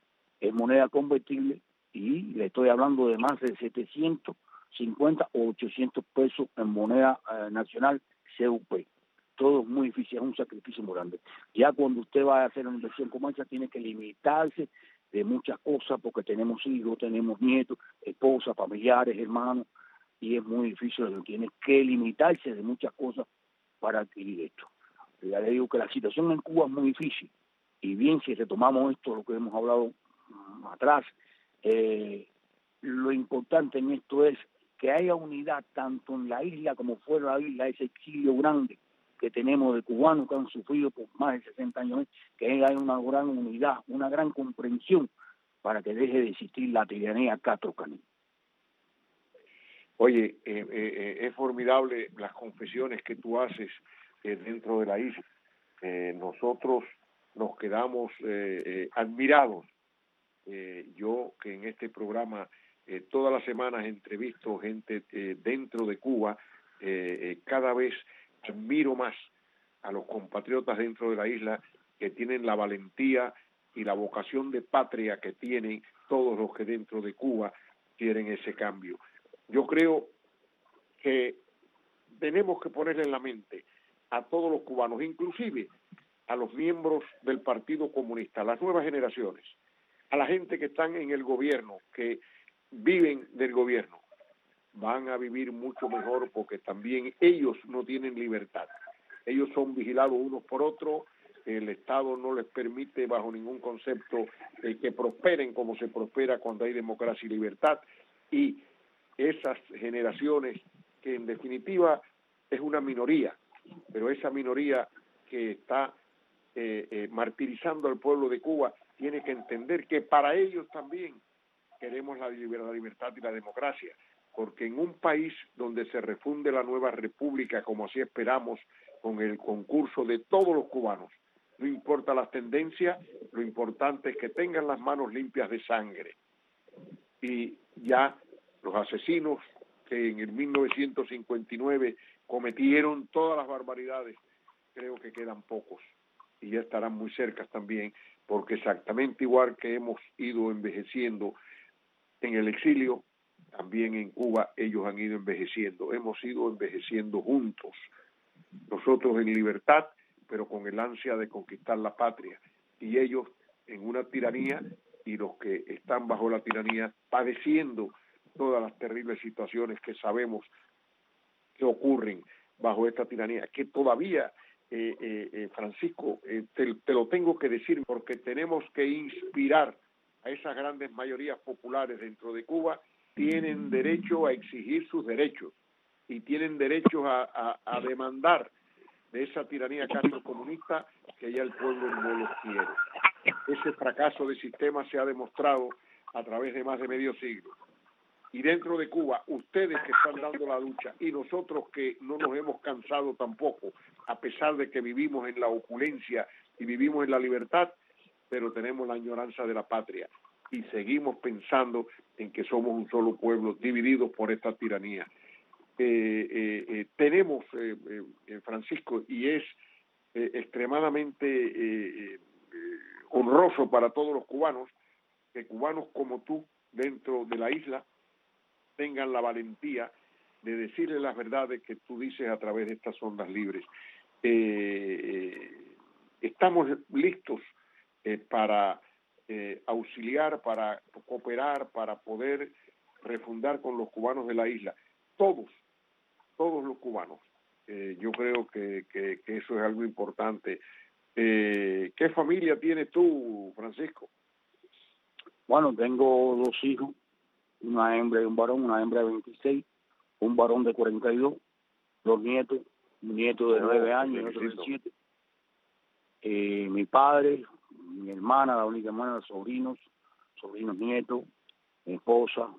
es moneda convertible, y le estoy hablando de más de setecientos cincuenta o ochocientos pesos en moneda eh, nacional C U P. Todo es muy difícil, es un sacrificio muy grande. Ya cuando usted va a hacer una inversión como esa, tiene que limitarse de muchas cosas, porque tenemos hijos, tenemos nietos, esposas, familiares, hermanos, y es muy difícil, tiene que limitarse de muchas cosas para adquirir esto. Ya le digo que la situación en Cuba es muy difícil, y bien, si retomamos esto, lo que hemos hablado um, atrás, eh, lo importante en esto es que haya unidad tanto en la isla como fuera de la isla, ese exilio grande que tenemos de cubanos que han sufrido por más de sesenta años, que hay una gran unidad, una gran comprensión para que deje de existir la tiranía Castro-Canel. Oye, eh, eh, es formidable las confesiones que tú haces eh, dentro de la isla. Eh, nosotros nos quedamos eh, eh, admirados. Eh, yo que en este programa eh, todas las semanas entrevisto gente eh, dentro de Cuba, eh, eh, cada vez admiro más a los compatriotas dentro de la isla que tienen la valentía y la vocación de patria que tienen todos los que dentro de Cuba quieren ese cambio. Yo creo que tenemos que ponerle en la mente a todos los cubanos, inclusive a los miembros del Partido Comunista, a las nuevas generaciones, a la gente que están en el gobierno, que viven del gobierno, van a vivir mucho mejor porque también ellos no tienen libertad. Ellos son vigilados unos por otros, el Estado no les permite bajo ningún concepto eh, que prosperen como se prospera cuando hay democracia y libertad, y esas generaciones que en definitiva es una minoría, pero esa minoría que está eh, eh, martirizando al pueblo de Cuba tiene que entender que para ellos también queremos la libertad y la democracia, porque en un país donde se refunde la nueva república, como así esperamos, con el concurso de todos los cubanos, no importa las tendencias, lo importante es que tengan las manos limpias de sangre. Y ya los asesinos que en el mil novecientos cincuenta y nueve cometieron todas las barbaridades, creo que quedan pocos y ya estarán muy cerca también, porque exactamente igual que hemos ido envejeciendo en el exilio, también en Cuba ellos han ido envejeciendo, hemos ido envejeciendo juntos, nosotros en libertad, pero con el ansia de conquistar la patria, y ellos en una tiranía, y los que están bajo la tiranía padeciendo todas las terribles situaciones que sabemos que ocurren bajo esta tiranía, que todavía, eh, eh, eh, Francisco, eh, te, te lo tengo que decir, porque tenemos que inspirar a esas grandes mayorías populares dentro de Cuba, tienen derecho a exigir sus derechos y tienen derecho a, a, a demandar de esa tiranía castrocomunista que ya el pueblo no los quiere. Ese fracaso de sistema se ha demostrado a través de más de medio siglo. Y dentro de Cuba, ustedes que están dando la lucha y nosotros que no nos hemos cansado tampoco, a pesar de que vivimos en la opulencia y vivimos en la libertad, pero tenemos la añoranza de la patria y seguimos pensando en que somos un solo pueblo divididos por esta tiranía. Eh, eh, eh, tenemos, eh, eh, Francisco, y es eh, extremadamente eh, eh, honroso para todos los cubanos, que cubanos como tú dentro de la isla tengan la valentía de decirle las verdades que tú dices a través de estas ondas libres. Eh, estamos listos eh, para eh, auxiliar, para cooperar, para poder refundar con los cubanos de la isla. Todos, todos los cubanos. Eh, yo creo que, que, que eso es algo importante. Eh, ¿Qué familia tienes tú, Francisco? Bueno, tengo dos hijos, una hembra y un varón, una hembra de veintiséis, un varón de cuarenta y dos, dos nietos, un nieto de nueve años y otro de siete. Eh, mi padre, mi hermana, la única hermana, sobrinos, sobrinos nietos, mi esposa,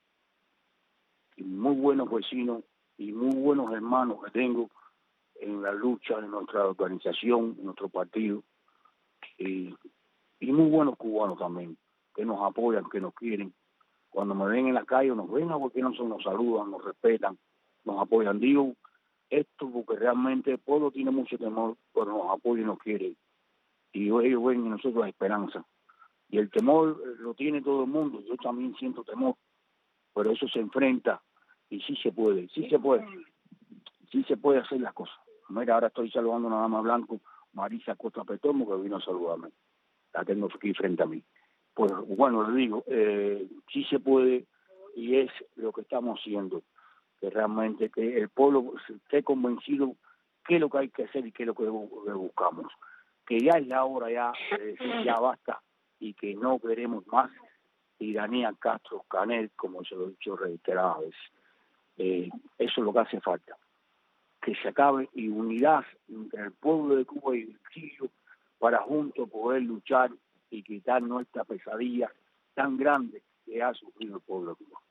y muy buenos vecinos y muy buenos hermanos que tengo en la lucha de nuestra organización, en nuestro partido, y, y muy buenos cubanos también, que nos apoyan, que nos quieren. Cuando me ven en la calle, nos ven a porque nos, nos saludan, nos respetan, nos apoyan. Digo esto porque realmente el pueblo tiene mucho temor, pero nos apoya y nos quiere. Y ellos ven en nosotros la esperanza. Y el temor lo tiene todo el mundo, yo también siento temor, pero eso se enfrenta y sí se puede, sí se puede, sí se puede hacer las cosas. Mira, ahora estoy saludando a una dama blanco, Marisa Costa Petomo, que vino a saludarme. La tengo aquí frente a mí. Pues bueno, le digo, eh, sí se puede y es lo que estamos haciendo, que realmente que el pueblo esté convencido qué es lo que hay que hacer y qué es lo que buscamos. Que ya es la hora ya de decir ya basta y que no queremos más tiranía Castro-Canel, como se lo he dicho reiteradas veces. Eh, eso es lo que hace falta. que se acabe y unidad entre el pueblo de Cuba y el exilio para juntos poder luchar y quitar nuestra pesadilla tan grande que ha sufrido el pueblo de Cuba.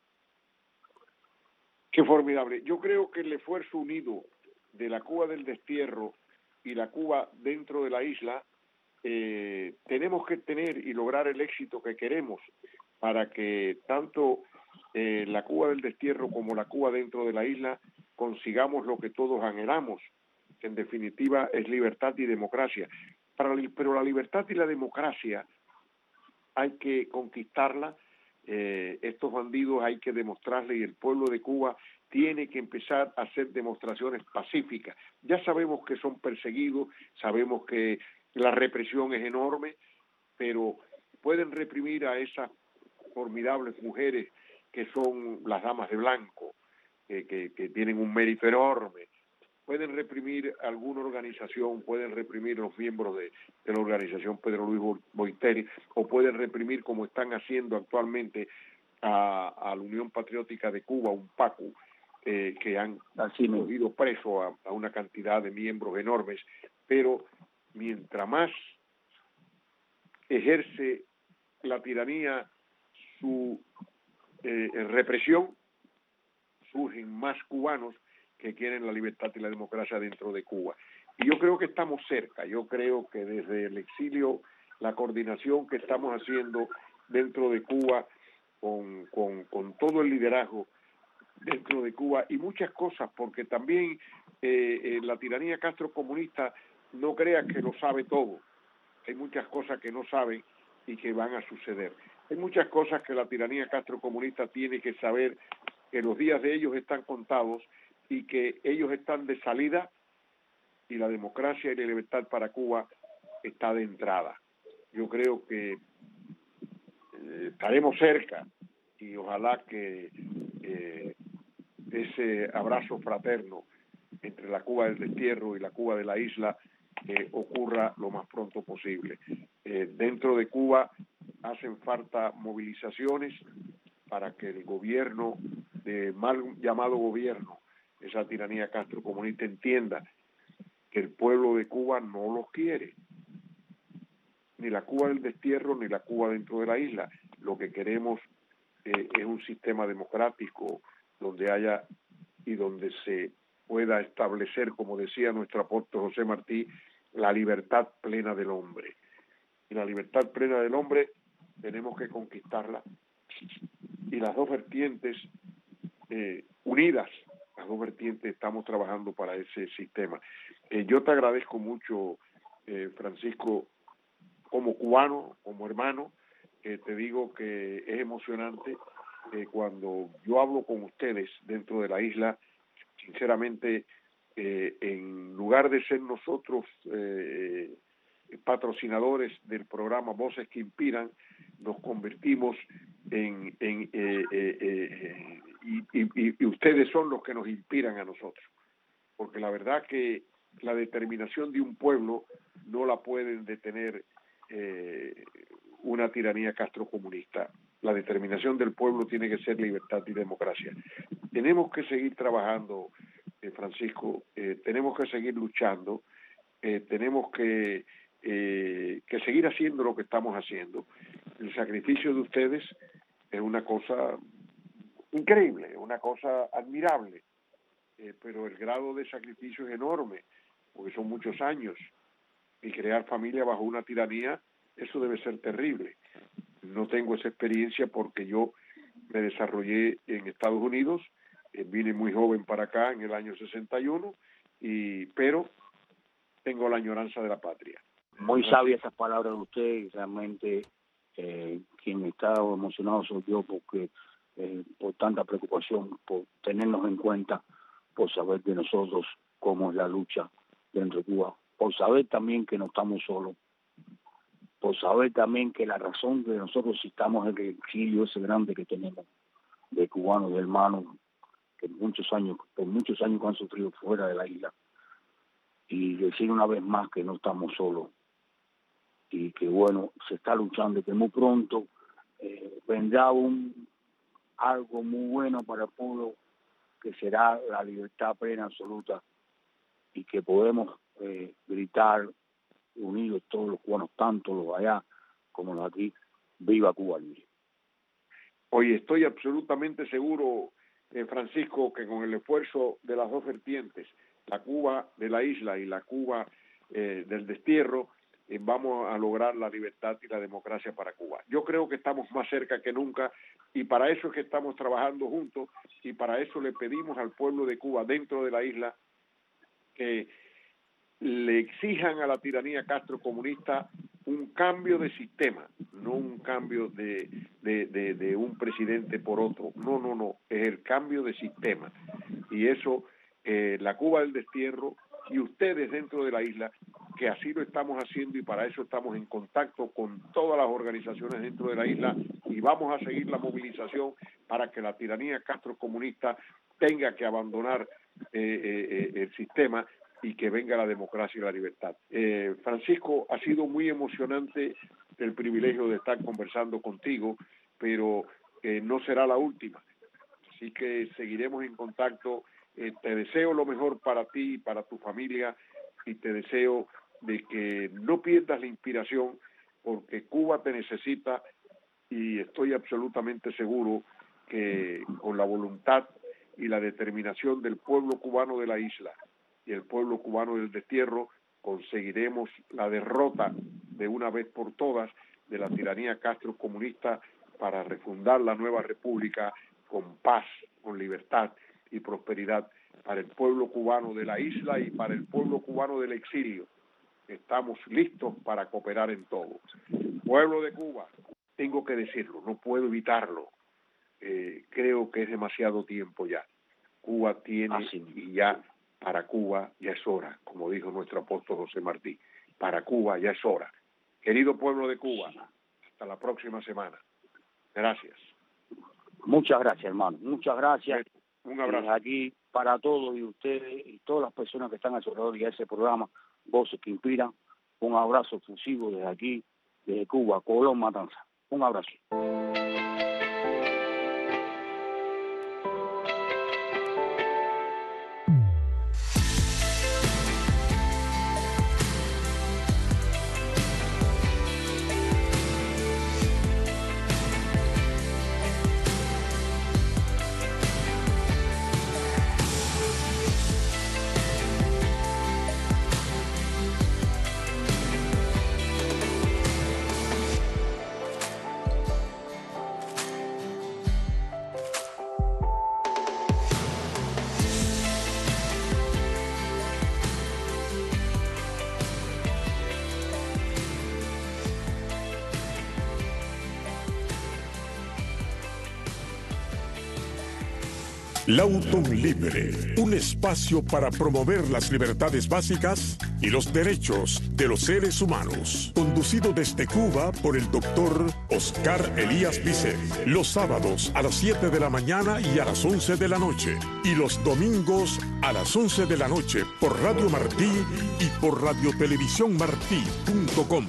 Qué formidable. Yo creo que el esfuerzo unido de la Cuba del destierro y la Cuba dentro de la isla, eh, tenemos que tener y lograr el éxito que queremos para que tanto eh, la Cuba del destierro como la Cuba dentro de la isla consigamos lo que todos anhelamos, que en definitiva es libertad y democracia. Para, pero la libertad y la democracia hay que conquistarla. Eh, estos bandidos hay que demostrarles y el pueblo de Cuba tiene que empezar a hacer demostraciones pacíficas. Ya sabemos que son perseguidos, sabemos que la represión es enorme, pero pueden reprimir a esas formidables mujeres que son las damas de blanco, que, que, que tienen un mérito enorme. Pueden reprimir alguna organización, pueden reprimir los miembros de, de la organización Pedro Luis Boiteri, o pueden reprimir, como están haciendo actualmente, a, a la Unión Patriótica de Cuba, un PACU, eh, que han cogido preso a, a una cantidad de miembros enormes. Pero mientras más ejerce la tiranía su eh, represión, surgen más cubanos que quieren la libertad y la democracia dentro de Cuba. Y yo creo que estamos cerca, yo creo que desde el exilio, la coordinación que estamos haciendo dentro de Cuba, con, con, con todo el liderazgo dentro de Cuba, y muchas cosas, porque también eh, eh, la tiranía castrocomunista no crea que lo sabe todo. Hay muchas cosas que no saben y que van a suceder. Hay muchas cosas que la tiranía castrocomunista tiene que saber, que los días de ellos están contados y que ellos están de salida y la democracia y la libertad para Cuba está de entrada. Yo creo que eh, estaremos cerca y ojalá que eh, ese abrazo fraterno entre la Cuba del destierro y la Cuba de la isla eh, ocurra lo más pronto posible. Eh, dentro de Cuba hacen falta movilizaciones para que el gobierno, de mal llamado gobierno, esa tiranía castrocomunista, entienda que el pueblo de Cuba no los quiere, ni la Cuba del destierro ni la Cuba dentro de la isla. Lo que queremos eh, es un sistema democrático donde haya y donde se pueda establecer, como decía nuestro apóstol José Martí, la libertad plena del hombre. Y la libertad plena del hombre tenemos que conquistarla, y las dos vertientes eh, unidas, las dos vertientes estamos trabajando para ese sistema. Eh, yo te agradezco mucho, eh, Francisco, como cubano, como hermano. Eh, te digo que es emocionante eh, cuando yo hablo con ustedes dentro de la isla. Sinceramente, eh, en lugar de ser nosotros eh, patrocinadores del programa Voces que Inspiran, nos convertimos en, en eh, eh, eh, y, y, y ustedes son los que nos inspiran a nosotros, porque la verdad que la determinación de un pueblo no la pueden detener eh, una tiranía castrocomunista. La determinación del pueblo tiene que ser libertad y democracia. Tenemos que seguir trabajando, eh, Francisco, eh, tenemos que seguir luchando, eh, tenemos que, eh, que seguir haciendo lo que estamos haciendo. El sacrificio de ustedes es una cosa increíble, una cosa admirable, eh, pero el grado de sacrificio es enorme, porque son muchos años, y crear familia bajo una tiranía, eso debe ser terrible. No tengo esa experiencia porque yo me desarrollé en Estados Unidos, eh, vine muy joven para acá en el año sesenta y uno, y, pero tengo la añoranza de la patria. Muy sabias esas palabras de usted, realmente eh, quien está emocionado soy yo porque eh, por tanta preocupación, por tenernos en cuenta, por saber de nosotros cómo es la lucha dentro de Cuba, por saber también que no estamos solos, por saber también que la razón de nosotros si estamos en el exilio ese grande que tenemos de cubanos, de hermanos, que muchos años, por muchos años han sufrido fuera de la isla, y decir una vez más que no estamos solos, y que bueno, se está luchando, que muy pronto eh, vendrá un algo muy bueno para el pueblo, que será la libertad plena, absoluta, y que podemos eh, gritar unidos todos los cubanos, tanto los allá como los aquí, viva Cuba libre. Oye, estoy absolutamente seguro, eh, Francisco, que con el esfuerzo de las dos vertientes, la Cuba de la isla y la Cuba eh, del destierro, eh, vamos a lograr la libertad y la democracia para Cuba. Yo creo que estamos más cerca que nunca y para eso es que estamos trabajando juntos y para eso le pedimos al pueblo de Cuba dentro de la isla que le exijan a la tiranía castrocomunista un cambio de sistema, no un cambio de, de, de, de un presidente por otro, no, no, no, es el cambio de sistema. Y eso, eh, la Cuba del destierro y ustedes dentro de la isla, que así lo estamos haciendo y para eso estamos en contacto con todas las organizaciones dentro de la isla y vamos a seguir la movilización para que la tiranía castrocomunista tenga que abandonar eh, eh, el sistema y que venga la democracia y la libertad. Eh, Francisco, ha sido muy emocionante el privilegio de estar conversando contigo, pero eh, no será la última. Así que seguiremos en contacto. Eh, te deseo lo mejor para ti y para tu familia y te deseo de que no pierdas la inspiración porque Cuba te necesita y estoy absolutamente seguro que con la voluntad y la determinación del pueblo cubano de la isla y el pueblo cubano del destierro, conseguiremos la derrota de una vez por todas de la tiranía castrocomunista para refundar la nueva república con paz, con libertad y prosperidad para el pueblo cubano de la isla y para el pueblo cubano del exilio. Estamos listos para cooperar en todo. Pueblo de Cuba, tengo que decirlo, no puedo evitarlo. Eh, creo que es demasiado tiempo ya. Cuba tiene Así. y ya... Para Cuba ya es hora, como dijo nuestro apóstol José Martí. Para Cuba ya es hora. Querido pueblo de Cuba, hasta la próxima semana. Gracias. Muchas gracias, hermano. Muchas gracias. Un abrazo. Desde aquí para todos y ustedes y todas las personas que están a su alrededor y a ese programa, Voces que Inspiran. Un abrazo efusivo desde aquí, desde Cuba, Colón, Matanza. Un abrazo. Lauton Libre, un espacio para promover las libertades básicas y los derechos de los seres humanos. Conducido desde Cuba por el doctor Oscar Elías Bisset. Los sábados a las siete de la mañana y a las once de la noche. Y los domingos a las once de la noche por Radio Martí y por radiotelevisión martí punto com.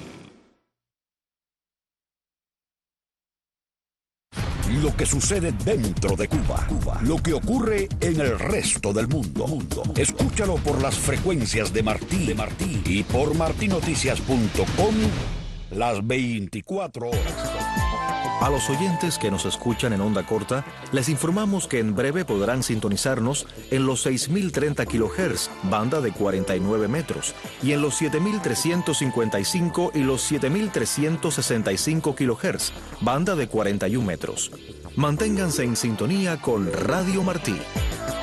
Lo que sucede dentro de Cuba, Cuba, lo que ocurre en el resto del mundo. mundo. Escúchalo por las frecuencias de Martí, de Martí y por martí noticias punto com las veinticuatro horas. A los oyentes que nos escuchan en onda corta, les informamos que en breve podrán sintonizarnos en los seis mil treinta kilohertz, banda de cuarenta y nueve metros, y en los siete mil trescientos cincuenta y cinco y los siete mil trescientos sesenta y cinco kilohertz, banda de cuarenta y uno metros. Manténganse en sintonía con Radio Martí.